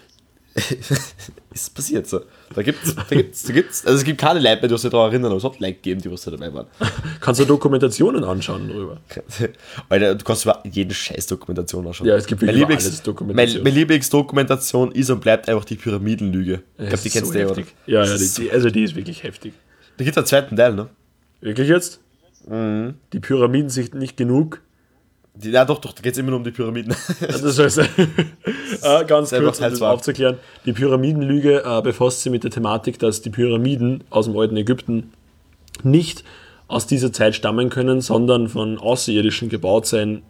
Ist passiert so. Da gibt's, da gibt's, da gibt's, also es gibt keine Leute mehr, die sich daran erinnern, aber es hat Leute gegeben, die was da dabei waren. Kannst du Dokumentationen anschauen darüber? Alter, du kannst über jede scheiß Dokumentation anschauen. Ja, es gibt wirklich Lieblings, alles Dokumentation. Meine Lieblingsdokumentation ist und bleibt einfach die Pyramidenlüge. Ich glaube, die kennst so du ja, oder? Ja, ja, die, die, also die ist wirklich heftig. Da gibt es einen zweiten Teil, ne? Wirklich jetzt? Mhm. Die Pyramiden sind nicht genug. Die, ja, doch, doch, da geht es immer nur um die Pyramiden. Das heißt, äh, ganz kurz, um das aufzuklären, die Pyramidenlüge äh, befasst sich mit der Thematik, dass die Pyramiden aus dem alten Ägypten nicht aus dieser Zeit stammen können, sondern von Außerirdischen gebaut sein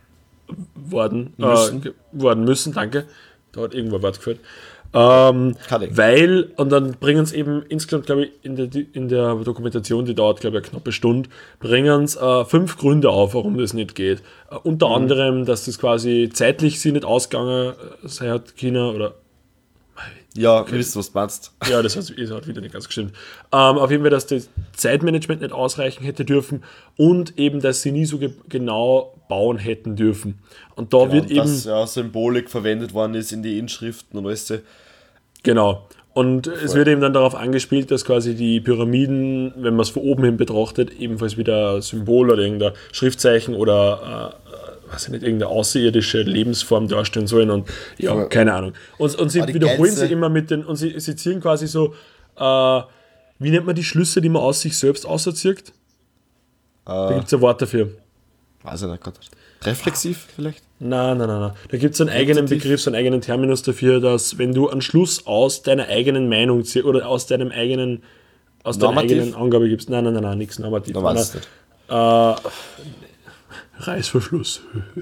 worden müssen. Äh, ge- worden müssen, danke. Da hat irgendwo ein Wort gefällt. Ähm, weil, und dann bringen es eben insgesamt, glaube ich, in der, in der Dokumentation, die dauert, glaube ich, eine knappe Stunde, bringen es äh, fünf Gründe auf, warum das nicht geht. Äh, unter mhm. anderem, dass das quasi zeitlich sie nicht ausgegangen sei hat, China, oder. Ja, okay. Wisst, was du meinst. Ja, das hat, das hat wieder nicht ganz gestimmt. Ähm, auf jeden Fall, dass das Zeitmanagement nicht ausreichen hätte dürfen und eben, dass sie nie so ge- genau bauen hätten dürfen. Und da genau, wird eben. Dass ja Symbolik verwendet worden ist in die Inschriften und alles. Genau. Und Voll. Es wird eben dann darauf angespielt, dass quasi die Pyramiden, wenn man es von oben hin betrachtet, ebenfalls wieder Symbol oder irgendein Schriftzeichen oder äh, weiß ich nicht, irgendeine außerirdische Lebensform darstellen sollen und ja, Voll. keine Ahnung. Und, und sie wiederholen Gänze. sie immer mit den, und sie, sie ziehen quasi so, äh, wie nennt man die Schlüsse, die man aus sich selbst auserzieht? Äh, da gibt es ein Wort dafür. Weiß ich nicht, Gott. Reflexiv vielleicht? Nein, nein, nein, nein. Da gibt es einen eigenen Begriff, so einen eigenen Terminus dafür, dass wenn du einen Schluss aus deiner eigenen Meinung ziehst oder aus deinem eigenen, aus deiner eigenen Angabe gibst. Nein, nein, nein, nein, nichts normativ. Nein, nein, nicht. Äh, Reißverschluss.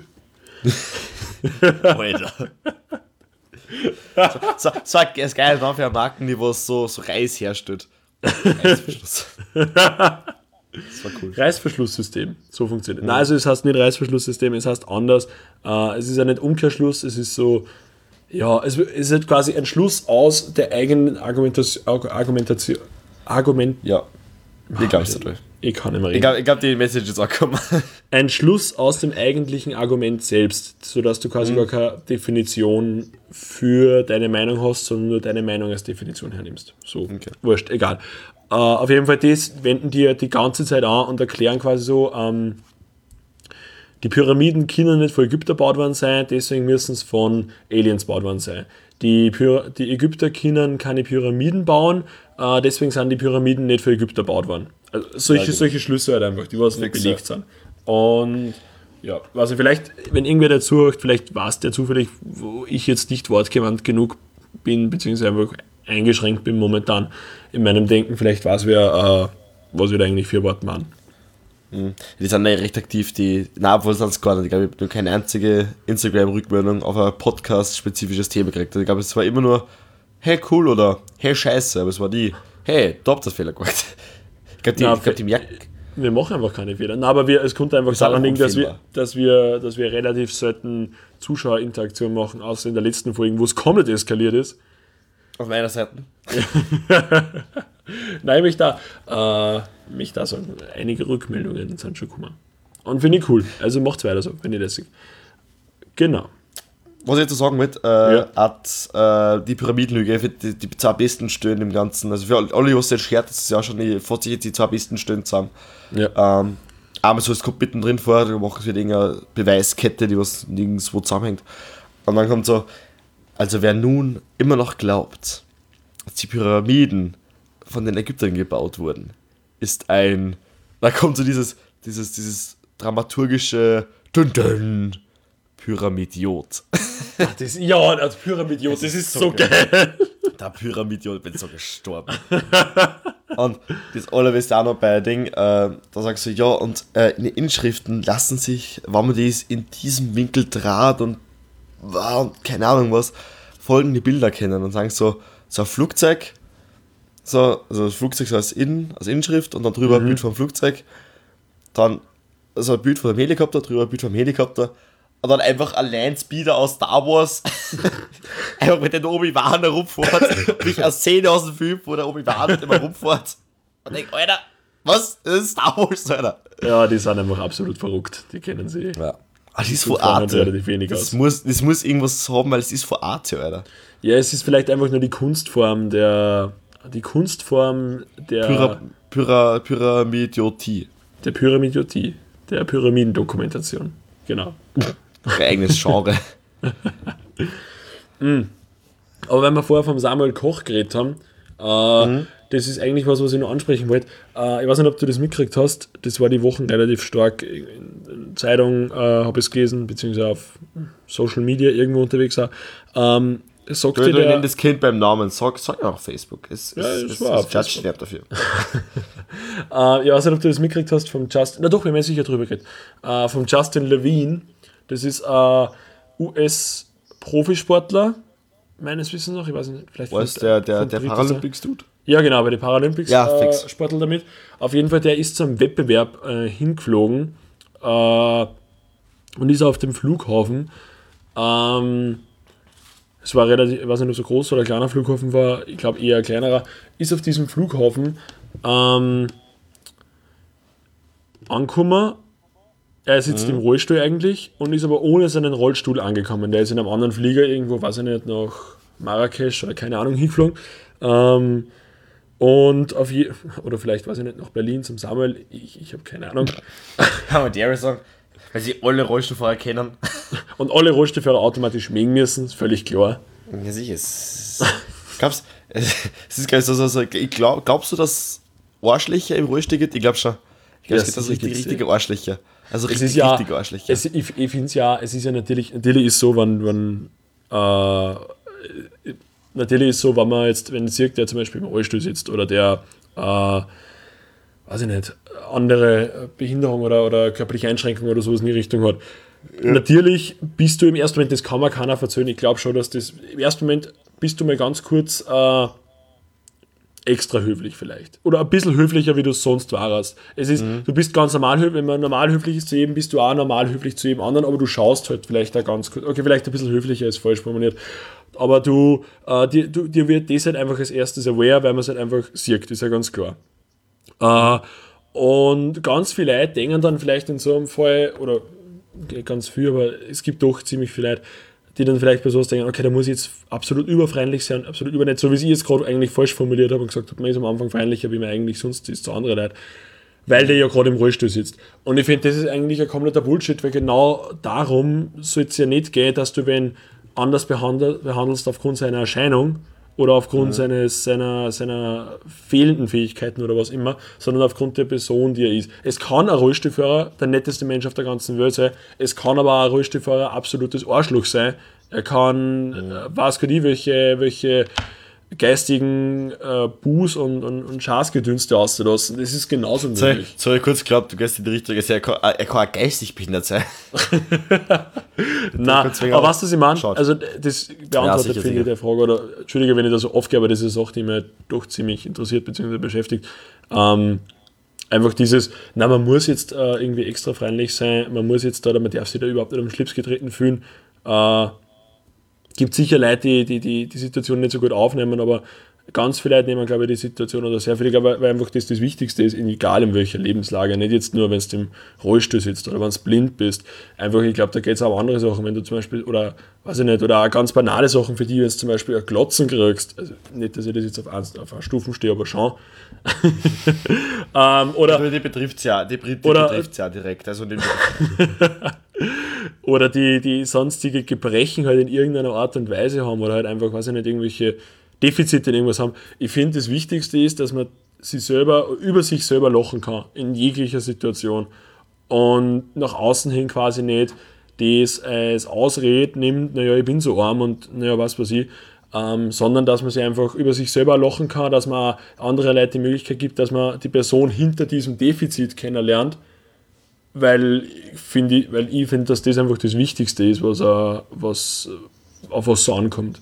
Alter. so, so, so ein geiles Name für eine Marken, die was so, so Reis herstellt. Reißverschluss. Das war cool. Reißverschlusssystem, so funktioniert. Mhm. Nein, also es heißt nicht Reißverschlusssystem, es heißt anders. Äh, es ist ja nicht Umkehrschluss, es ist so, ja, es ist halt quasi ein Schluss aus der eigenen Argumentation. Argumentation Argument. Ja, ich glaube es nicht. Ich kann nicht mehr reden. Ich glaube, glaub, die Message ist auch gekommen. Ein Schluss aus dem eigentlichen Argument selbst, sodass du quasi mhm. gar keine Definition für deine Meinung hast, sondern nur deine Meinung als Definition hernimmst. So, okay. Wurscht, egal. Uh, auf jeden Fall, das wenden die die ganze Zeit an und erklären quasi so, ähm, die Pyramiden können nicht von Ägypter gebaut worden sein, deswegen müssen es von Aliens gebaut worden sein. Die, Py- die Ägypter können keine Pyramiden bauen, äh, deswegen sind die Pyramiden nicht für Ägypter gebaut worden. Also solche, Ja, genau. solche Schlüsse halt einfach, die was nicht Fix, belegt sind. Und ja, also vielleicht, wenn irgendwer dazu hört, vielleicht weiß der zufällig, wo ich jetzt nicht wortgewandt genug bin, beziehungsweise einfach eingeschränkt bin momentan in meinem Denken, vielleicht weiß wer, äh, was wir da eigentlich für Worte machen. Die sind ja recht aktiv, die, na, obwohl es gar nicht, ich glaube, ich habe nur keine einzige Instagram-Rückmeldung auf ein Podcast-spezifisches Thema gekriegt. Ich glaube, es war immer nur, hey, cool oder hey, scheiße, aber es war die, hey, da habt ihr Fehler gemacht. Ich glaube, die, Na, ich glaub, die merken, Wir machen einfach keine Fehler. Na, aber wir, es kommt einfach sind daran liegen, dass wir, unfehlbar. dass, wir, dass wir relativ selten Zuschauerinteraktion machen, außer in der letzten Folge, wo es komplett eskaliert ist. auf meiner Seite. Nein, ich möchte da, äh, mich da sagen, einige Rückmeldungen sind schon gekommen. Und finde ich cool. Also macht's weiter so, wenn ihr das seht. Genau. Was ich jetzt sagen mit, äh, Ja. hat äh, die Pyramidenlüge für die, die zwei besten Stöhnen im Ganzen. Also für alle, was jetzt schert, das ist ja schon die, fast sicher die zwei besten Stöhnen zusammen. Ja. Ähm, einmal so, es kommt mittendrin vor, da machen sie irgendeine Beweiskette, die was nirgendwo zusammenhängt. Und dann kommt so, also wer nun immer noch glaubt, dass die Pyramiden von den Ägyptern gebaut wurden, ist ein, da kommt so dieses, dieses, dieses dramaturgische Dün Dün, Pyramidiot. Ach, das, ja, als Pyramidiot, das ist so geil. Der Pyramidiot, bin so gestorben. Und das Allerbeste auch noch bei Ding, äh, da sagst du, ja, und äh, in den Inschriften lassen sich, wenn man das in diesem Winkel draht und, wow, und keine Ahnung was, folgende Bilder kennen und sagen so, so ein Flugzeug, so, also das Flugzeug so als, in, als Inschrift und dann drüber ein Bild vom Flugzeug, dann so ein Bild vom Helikopter, drüber ein Bild vom Helikopter und dann einfach ein Landspeeder aus Star Wars, einfach mit den Obi-Wan rumfährt, mich eine Szene aus dem Film, wo der Obi-Wan mit immer rumfährt und denk, Alter, was? Das ist Star Wars, Alter. Ja, die sind einfach absolut verrückt. Die kennen sie. Ja. Ah, das ist Gut, von Arte. relativ wenig Das aus. muss, das muss irgendwas haben, weil es ist von Arte, Alter. Ja, es ist vielleicht einfach nur die Kunstform der, die Kunstform der, Pyra, Pyra, Pyramidiotie. der Pyramidiotie, der Pyramidendokumentation. Genau. Ein eigenes Genre. Aber wenn wir vorher vom Samuel Koch geredet haben, äh, Mhm. das ist eigentlich was, was ich noch ansprechen wollte. Äh, ich weiß nicht, ob du das mitgekriegt hast, das war die Wochen relativ stark in in Zeitung, äh, habe ich es gelesen, beziehungsweise auf Social Media irgendwo unterwegs auch. Ähm, es sagte Du der, nennst das Kind beim Namen, sag, sag ja auf Facebook. Es, Ja, es, es es, war auf es Judge Facebook. sterbt dafür. Äh, ich weiß nicht, ob du das mitgekriegt hast vom Justin. Na doch, wir haben ja sicher drüber geredet. Äh, vom Justin Levine. Das ist ein U S-Profisportler, meines Wissens noch. Ich weiß nicht, vielleicht Was, von- der, der, von der dritter Paralympics-Dude? Ja, genau, bei den Paralympics Ja, äh, fix. Sportler damit. Auf jeden Fall, der ist zum Wettbewerb äh, hingeflogen äh, und ist auf dem Flughafen. Ähm, es war relativ, ich weiß nicht, ob es so groß oder kleiner Flughafen war, ich glaube eher ein kleinerer, ist auf diesem Flughafen ähm, angekommen. Er sitzt im Rollstuhl eigentlich und ist aber ohne seinen Rollstuhl angekommen. Der ist in einem anderen Flieger irgendwo, weiß ich nicht, nach Marrakesch oder keine Ahnung hingeflogen. Ähm, und auf je oder vielleicht, weiß ich nicht, nach Berlin zum Samuel. Ich, ich habe keine Ahnung. Kann man Derry sagen, weil sie alle Rollstuhlfahrer kennen. Und alle Rollstuhlfahrer automatisch schminken müssen, ist völlig klar. Ja, sicher. Es, glaubst, es ist geil, so, so, so, ich glaub, glaubst du, dass Arschlöcher im Rollstuhl gibt? Ich glaube schon. Ich glaube, Ja, es gibt das sicher richtig, gibt's die. richtige Arschlöcher. Also Es richtig, ist ja, richtige Arschlöcher. es, ich, ich finde es ja, es ist ja natürlich, natürlich ist so, wenn, wenn äh, natürlich ist so, wenn man jetzt, wenn sieht, der zum Beispiel im Rollstuhl sitzt oder der, äh, weiß ich nicht, andere Behinderung oder, oder körperliche Einschränkung oder sowas in die Richtung hat. Natürlich bist du im ersten Moment, das kann man keiner verzögern. Ich glaube schon, dass das im ersten Moment bist du mal ganz kurz äh, extra höflich vielleicht. Oder ein bisschen höflicher, wie du es sonst warst. Es ist, du bist ganz normal höflich, wenn man normal höflich ist zu jedem, bist du auch normal höflich zu jedem anderen, aber du schaust halt vielleicht da ganz kurz, okay, vielleicht ein bisschen höflicher ist falsch formuliert, aber du, äh, dir, du, dir wird das halt einfach als erstes aware, weil man es halt einfach sieht, ist ja ganz klar. Äh, und ganz viele Leute denken dann vielleicht in so einem Fall, oder ganz viel, aber es gibt doch ziemlich viele Leute, die dann vielleicht bei sowas denken, okay, da muss ich jetzt absolut überfreundlich sein, absolut übernett, so wie ich jetzt gerade eigentlich falsch formuliert habe und gesagt habe, man ist am Anfang freundlicher, wie man eigentlich sonst ist zu anderen Leuten. weil der ja gerade im Rollstuhl sitzt. Und ich finde, das ist eigentlich ein kompletter Bullshit, weil genau darum soll es ja nicht gehen, dass du wen anders behandel, behandelst aufgrund seiner Erscheinung oder aufgrund mhm. seines, seiner, seiner fehlenden Fähigkeiten oder was immer, sondern aufgrund der Person, die er ist. Es kann ein Rollstuhlfahrer der netteste Mensch auf der ganzen Welt sein, es kann aber auch ein Rollstuhlfahrer ein absolutes Arschloch sein. Er kann, mhm. äh, weiß gar nicht, welche, welche geistigen äh, Buß und, und, und Schafsgedünste auszulassen. Das ist genauso möglich. So, so ich kurz geglaubt, du gehst in die Richtung, er kann, er kann auch geistig behindert sein. Nein, aber was das ich meine, also das beantwortet ja, finde ich der Frage, oder Entschuldige, wenn ich da so aufgehe, aber das ist eine Sache, die mich doch ziemlich interessiert bzw. beschäftigt. Ähm, einfach dieses, na man muss jetzt äh, irgendwie extra freundlich sein, man muss jetzt da, man darf sich da überhaupt nicht am Schlips getreten fühlen. Äh, gibt sicher Leute, die, die die die Situation nicht so gut aufnehmen, aber ganz viele Leute nehmen, glaube ich, die Situation, oder sehr viele, glaube ich, weil einfach das das Wichtigste ist, egal in welcher Lebenslage, nicht jetzt nur, wenn du im Rollstuhl sitzt oder wenn du blind bist. Einfach, ich glaube, da geht es auch um andere Sachen, wenn du zum Beispiel, oder weiß ich nicht, oder auch ganz banale Sachen für die, wenn du zum Beispiel ein Glotzen kriegst, also nicht, dass ich das jetzt auf ein, auf eine Stufen stehe, aber schon. ähm, oder, also die betrifft es ja, die, die oder, betrifft's ja direkt, also den oder die, die sonstige Gebrechen halt in irgendeiner Art und Weise haben oder halt einfach, weiß ich nicht, irgendwelche Defizite in irgendwas haben. Ich finde, das Wichtigste ist, dass man sich selber, über sich selber lachen kann, in jeglicher Situation. Und nach außen hin quasi nicht das als Ausrede nimmt, naja, ich bin so arm und naja, was weiß ich, ähm, sondern dass man sich einfach über sich selber lachen kann, dass man andere Leute die Möglichkeit gibt, dass man die Person hinter diesem Defizit kennenlernt, weil ich finde, weil ich finde, dass das einfach das Wichtigste ist, was, uh, was auf was so ankommt.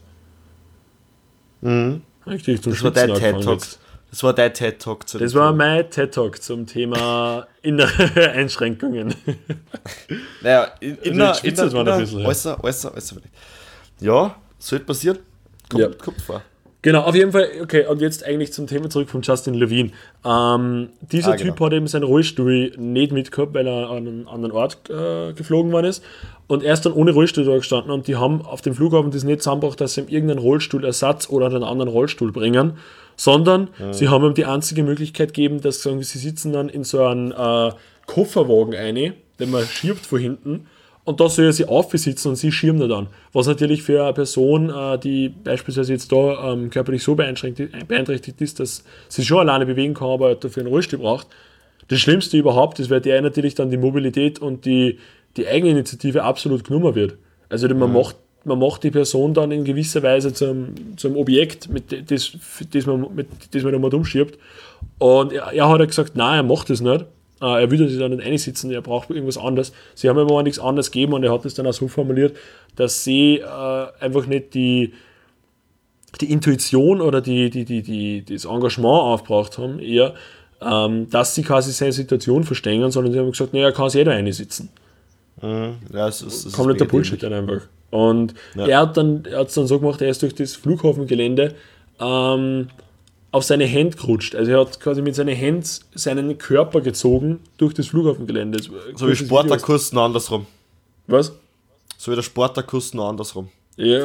Mhm. Richtig, zum das, war dein TED Talk. das war dein TED Talk zu Das war mein TED Talk zum Thema innere Einschränkungen. Naja, in, inner, also inner, inner, inner, ein bisschen, äußer, äußer, äußer. Ja, sollte passieren. Kommt, ja. kommt vor. Genau, auf jeden Fall, okay, und jetzt eigentlich zum Thema zurück von Justin Levine. Ähm, dieser ah, Typ genau. hat eben seinen Rollstuhl nicht mitgehabt, weil er an einen anderen Ort äh, geflogen worden ist. Und er ist dann ohne Rollstuhl da gestanden und die haben auf dem Flughafen das nicht zusammengebracht, dass sie ihm irgendeinen Rollstuhlersatz oder einen anderen Rollstuhl bringen, sondern ja. sie haben ihm die einzige Möglichkeit gegeben, dass sagen, sie sitzen dann in so einen äh, Kofferwagen rein, den man schiebt von hinten. Und da soll er sie aufsitzen und sie schirmen dann. Was natürlich für eine Person, die beispielsweise jetzt da ähm, körperlich so beeinträchtigt ist, dass sie schon alleine bewegen kann, aber dafür einen Rollstuhl braucht. Das Schlimmste überhaupt ist, weil der natürlich dann die Mobilität und die, die Eigeninitiative absolut genommen wird. Also man, mhm. macht, man macht die Person dann in gewisser Weise zum, zum Objekt, mit das, das man, mit das man dann umschiebt. Und er, er hat gesagt, nein, er macht das nicht. Er will sich da nicht einsitzen, er braucht irgendwas anderes. Sie haben ihm aber nichts anderes gegeben und er hat es dann auch so formuliert, dass sie äh, einfach nicht die, die Intuition oder die, die, die, die, das Engagement aufgebraucht haben, eher, ähm, dass sie quasi seine Situation verstehen, sondern sie haben gesagt, naja, er kann sich jeder einsitzen. Mhm. Ja, das ist, das komplett der Bullshit dann einfach. Und ja. er hat dann, er hat es dann so gemacht, er ist durch das Flughafengelände ähm, auf seine Hände gerutscht. Also er hat quasi mit seinen Händen seinen Körper gezogen durch das Flughafengelände. So wie Sportakusten andersrum. Was? So wie der Sportakusten andersrum. Ja.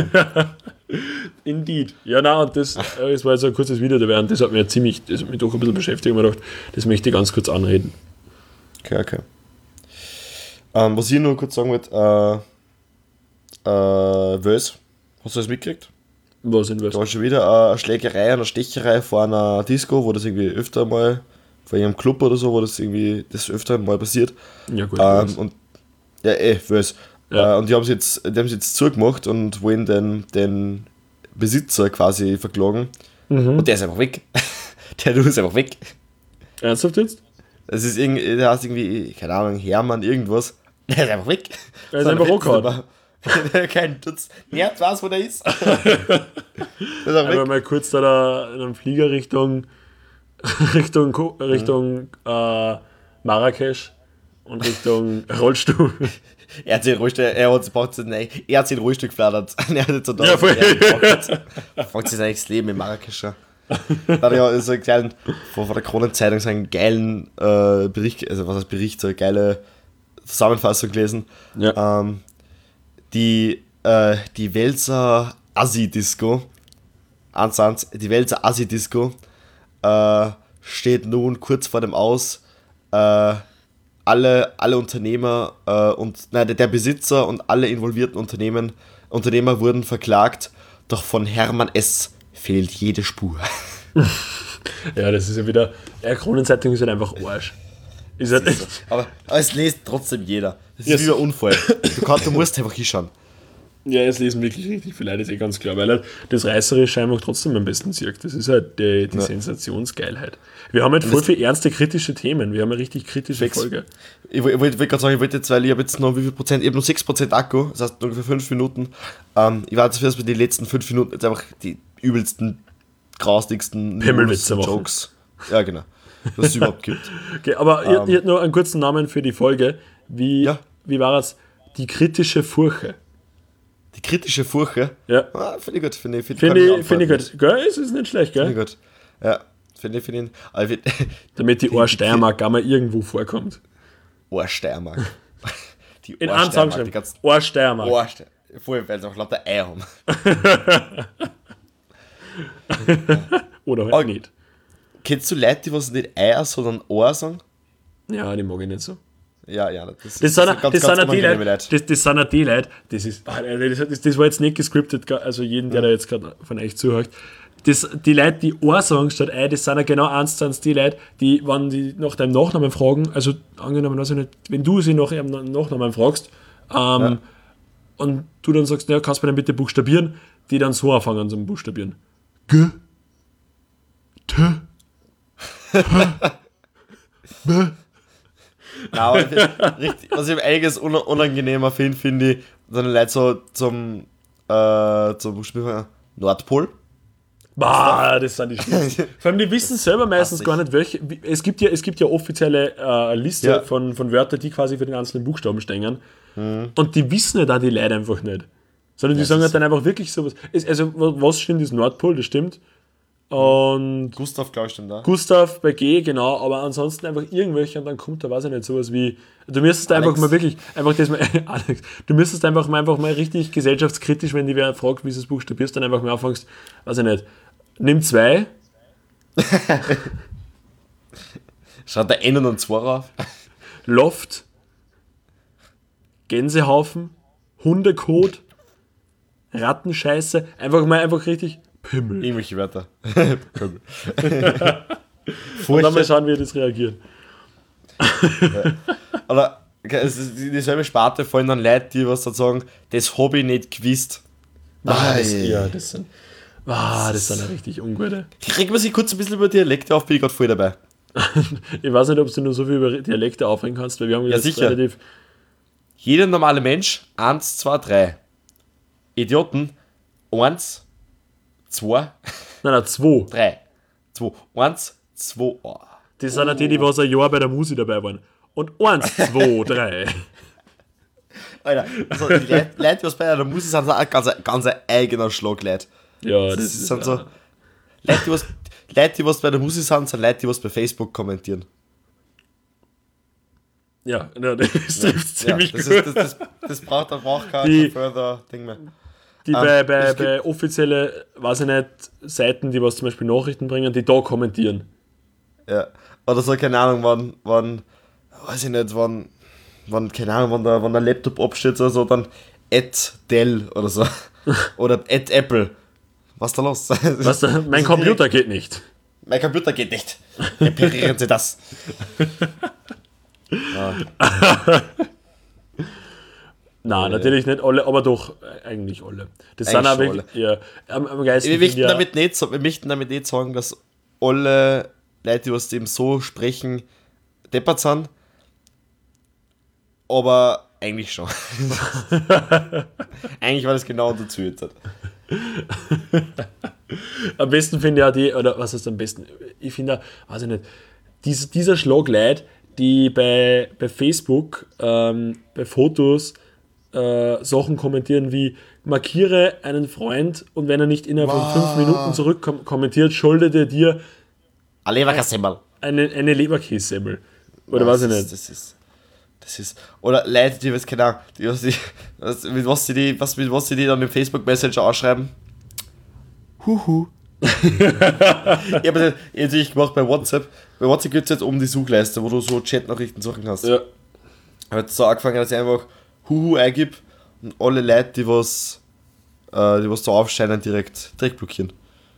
Indeed. Ja, nein, und das, das war jetzt ein kurzes Video da, und das hat mich ziemlich, das hat mich doch ein bisschen beschäftigt und mir gedacht, das möchte ich ganz kurz anreden. Okay, okay. Ähm, was ich nur kurz sagen wollte, äh, äh, Wels, hast du das mitgekriegt? Was in Wels? Da war schon wieder eine Schlägerei, eine Stecherei vor einer Disco, wo das irgendwie öfter mal, vor einem Club oder so, wo das irgendwie das öfter mal passiert. Ja, gut. Ähm, und, ja, eh, Wels. Ja. Äh, und die haben es jetzt, die haben jetzt zugemacht und wollen den, den Besitzer quasi verklagen. Mhm. Und der ist einfach weg. Der Du ist einfach weg. Ernsthaft jetzt? Das ist irgendwie, der heißt irgendwie, keine Ahnung, Hermann, irgendwas. Der ist einfach weg. Der ist einfach rockhaut. Kein Dutz. Niemand weiß, wo der ist. Einmal mal kurz da, da in einem Flieger Richtung Richtung, Richtung mhm. äh, Marrakesch und Richtung Rollstuhl. Er hat sich den Rollstuhl, er hat, braucht sich, nein, er hat sich den Rollstuhl geflattert. Er hat jetzt so da, ja, voll. Er fragt sich sein eigenes Leben in Marrakesch. Ja, so einen kleinen, von, von der Kronenzeitung so einen geilen äh, Bericht, also was heißt Bericht, so eine geile Zusammenfassung gelesen. Ja. Ähm, die, äh, die Welser Assi-Disco, die Welser Assi-Disco äh, steht nun kurz vor dem Aus, äh, alle, alle Unternehmer äh, und nein, der, der Besitzer und alle involvierten Unternehmen, Unternehmer wurden verklagt, doch von Hermann S. fehlt jede Spur. Ja, das ist ja wieder. Ja, Kronenzeitung ist halt einfach Arsch. Ist halt ist so. aber, aber es liest trotzdem jeder. Das ist Yes. wie ein Unfall. Du, kannst, du musst einfach hinschauen. Ja, es lesen wirklich richtig viele Leute, ist eh ganz klar, weil halt das Reißerische einfach trotzdem am besten zirkt. Das ist halt die, die Ja. Sensationsgeilheit. Wir haben halt voll viele ernste, kritische Themen. Wir haben eine richtig kritische Sechs. Folge. Ich, ich wollte wollt gerade sagen, ich wollte jetzt, weil ich habe jetzt noch wie viel Prozent, ich habe noch sechs Prozent Akku, das heißt ungefähr fünf Minuten. Ähm, ich warte dafür, dass wir die letzten fünf Minuten jetzt einfach die übelsten, graustigsten Pimmelwitze machen. Jokes. Ja, genau. Was es überhaupt gibt. Okay, aber Ähm. ich, ich hätte nur einen kurzen Namen für die Folge. Wie, Ja. wie war es? Die kritische Furche. Die kritische Furche. Ja. Ah, finde ich gut. Finde ich, find, Finde kann ich, find ich antworten. gut. Gell, es ist nicht schlecht, Finde ich gell? gut. Ja, finde ich, finde ich. Aber ich find, Damit die Die- Ohrsteiermark auch mal irgendwo vorkommt. Ohrsteiermark. Die In einem Ohrsteiermark, Song die ganzen Ohrsteiermark. Ohrsteiermark. Vorher, weil sie auch lauter Eier haben. Oder halt Oh. nicht. Kennst du Leute, die was nicht Eier, sondern Ohr sagen? Ja, die mag ich nicht so. Ja, ja, das, Das sind, das, das, sind ja die unangenehme Leute, das, das sind ja die Leute, das ist, ah, das, das, das war jetzt nicht gescriptet, also jeden, der da jetzt gerade von euch zuhört. Das, die Leute, die Ohr sagen statt Ei, das sind ja genau eins zu eins die Leute, die, wenn die nach deinem Nachnamen fragen, also angenommen, weiß ich nicht, wenn du sie nach ihrem Nachnamen fragst, ähm, Ja. und du dann sagst, ja, kannst du mir dann bitte buchstabieren, die dann so anfangen zum Buchstabieren. G, T, H, B. Nein, aber ich find, richtig, was ich einiges un unangenehmer finde, finde ich, wenn Leute so zum, äh, zum Spiel Nordpol. Bah, das sind die Schlimmsten. Vor allem, die wissen selber meistens Hass gar nicht, welche. wie- Es gibt ja, es gibt ja offizielle äh, Liste Ja. von, von Wörtern, die quasi für den einzelnen Buchstaben stehen. Und die wissen ja da die Leute einfach nicht. Sondern die Ja, sagen das halt dann einfach wirklich sowas. Es, also, wa- was stimmt, ist Nordpol, das stimmt. Und Gustav, glaube ich, stand da. Gustav bei G, genau, aber ansonsten einfach irgendwelche und dann kommt da, weiß ich nicht, sowas wie. Du müsstest einfach Alex. mal wirklich, einfach das mal, Alex, du müsstest einfach mal, einfach mal richtig gesellschaftskritisch, wenn die wer fragt, wie du es buchstabierst, dann einfach mal anfängst, weiß ich nicht, nimm zwei, Schaut der N und zwei rauf. Loft, Gänsehaufen, Hundekot, Rattenscheiße, einfach mal einfach richtig Pimmel. Irgendwelche Wörter. Und dann mal schauen, wie das reagiert. Oder okay, es ist dieselbe Sparte fallen dann Leute, die was dann sagen, das habe ich nicht gewusst. Ah, das, Ei. ja, das sind, ah, das sind ja richtig ungute. Regen wir sich kurz ein bisschen über Dialekte auf, bin ich gerade voll dabei. Ich weiß nicht, ob du nur so viel über Dialekte aufregen kannst, weil wir haben Ja, jetzt sicher. relativ. Jeder normale Mensch, eins, zwei, drei. Idioten, eins, zwei, Nein, nein, zwei. drei. Zwei. Eins, zwei. Oh. Das sind ja die, die was ein Jahr bei der Musi dabei waren. Und eins, zwei, drei. Alter, also die Leute, Leute, die was bei der Musik sind, sind auch ganz, ganz ein eigener Schlag, Leute. Ja, Das, das ist sind so. ja- Leute, die was, Leute, die was bei der Musik sind, sind Leute, die was bei Facebook kommentieren. Ja, ja, das trifft ziemlich das, gut. ist, das, das, das braucht, da braucht kein, Die- kein further Ding mehr. Die Ähm, bei, bei, es gibt- bei offizielle, weiß ich nicht, Seiten, die was zum Beispiel Nachrichten bringen, die da kommentieren. Ja. Oder so, keine Ahnung, wann, wann, weiß ich nicht, wann, wann keine Ahnung, wann der, wann der Laptop abstürzt oder so, dann at Dell oder so. Oder at Apple. Was ist da los? Was, da, mein Also Computer geht nicht. Mein Computer geht nicht. Reparieren Sie das. Nein, natürlich nicht alle, aber doch äh, eigentlich alle. Das sind Eigentlich auch schon wirklich, ja, am, am geilsten Wir finde möchten, ich ja, damit nicht, so- wir möchten damit nicht sagen, dass alle Leute, die was eben so sprechen, deppert sind. Aber eigentlich schon. Eigentlich war das genau dazu jetzt. am besten finde ich auch die, oder was heißt am besten? Ich finde, auch, weiß ich nicht, dies, dieser Schlag Leute, die bei, bei Facebook, ähm, bei Fotos äh, Sachen kommentieren wie markiere einen Freund und wenn er nicht innerhalb von fünf Minuten zurück kom kommentiert, schuldet er dir Leverkassemmel. eine, eine Leberkässemmel. Oder weiß ich das nicht. Ist, das ist. Das ist. Oder Leute, die was, keine Ahnung, die, was, die, was, mit was sie die, was, mit was sie die dann im Facebook Messenger ausschreiben. Huhu. Ich habe das natürlich gemacht bei WhatsApp. bei WhatsApp gibt es jetzt oben die Suchleiste, wo du so Chatnachrichten suchen kannst. Ja. Ich habe jetzt so angefangen, dass ich einfach Huhu eingib und alle Leute, die was, äh, die was da aufscheinen, direkt, direkt blockieren.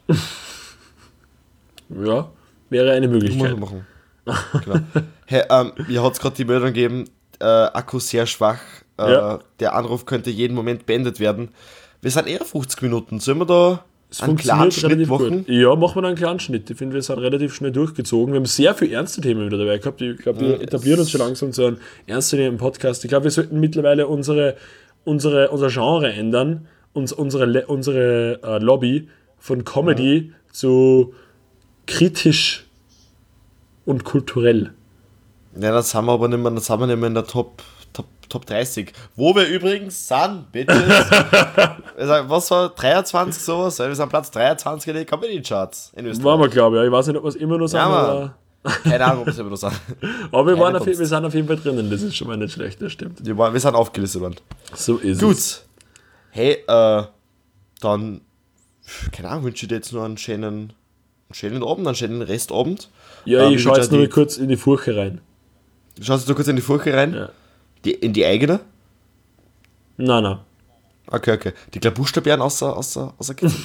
Ja, wäre eine Möglichkeit. Muss man machen. Genau. Hey, ähm, ihr habt gerade die Meldung gegeben, äh, Akku sehr schwach, äh, Ja. der Anruf könnte jeden Moment beendet werden. Wir sind eher fünfzig Minuten, sollen wir da Es einen kleinen Schnitt relativ machen? gut. Ja, machen wir einen kleinen Schnitt. Ich finde, wir sind relativ schnell durchgezogen. Wir haben sehr viele ernste Themen wieder dabei gehabt. Ich glaube, wir Ja, etablieren uns schon langsam zu einem ernstzunehmenden Podcast. Ich glaube, wir sollten mittlerweile unsere, unsere, unser Genre ändern, uns, unsere, Le- unsere äh, Lobby von Comedy zu kritisch und kulturell. Ja, das haben wir aber nicht mehr, das haben wir nicht mehr in der Top, Top, Top dreißig. Wo wir übrigens sind, bitte. Was war dreiundzwanzig sowas? Wir sind Platz dreiundzwanzig in den Comedy Charts in Österreich. Waren wir, glaube ich. Ja. Ich weiß nicht, ob wir es immer noch sind, Ja, Mann. aber, Keine Ahnung, ob wir es immer noch sind. aber wir, Keine waren auf, Kunst. wir sind auf jeden Fall drinnen. Das ist schon mal nicht schlecht, das stimmt. Wir, waren, wir sind aufgelistet worden. So ist es. Gut. Hey, äh, dann, keine Ahnung, wünsche ich dir jetzt nur einen schönen, einen schönen Abend, einen schönen Restabend. Ja, Ähm, ich schaue jetzt nur die, mal kurz in die Furche rein. Schaust du kurz in die Furche rein? Ja. Die, in die eigene? Nein, nein. Okay, okay. Die kleinen Buchstabieren außer, außer, außer Kitzel.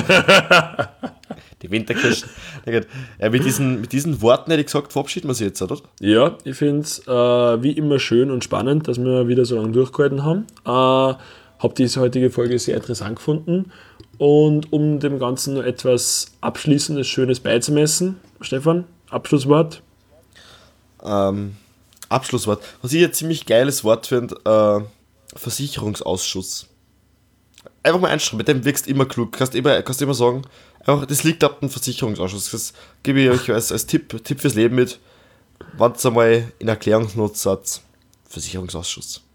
Die Winterkirschen. Na gut. Ja, mit, diesen, mit diesen Worten hätte ich gesagt, verabschieden wir sie jetzt, oder? Ja, ich finde es äh, wie immer schön und spannend, dass wir wieder so lange durchgehalten haben. Äh, habe diese heutige Folge sehr interessant gefunden. Und um dem Ganzen noch etwas Abschließendes, Schönes beizumessen, Stefan, Abschlusswort. Ähm, Abschlusswort. Was ich ein ziemlich geiles Wort finde, äh, Versicherungsausschuss. Einfach mal einschreiben, mit dem wirkst du immer klug. Kannst immer, kannst immer sagen, einfach, das liegt ab dem Versicherungsausschuss. Das gebe ich euch als, als Tipp, Tipp fürs Leben mit. Wenn ihr einmal in Erklärungsnot seid, Versicherungsausschuss.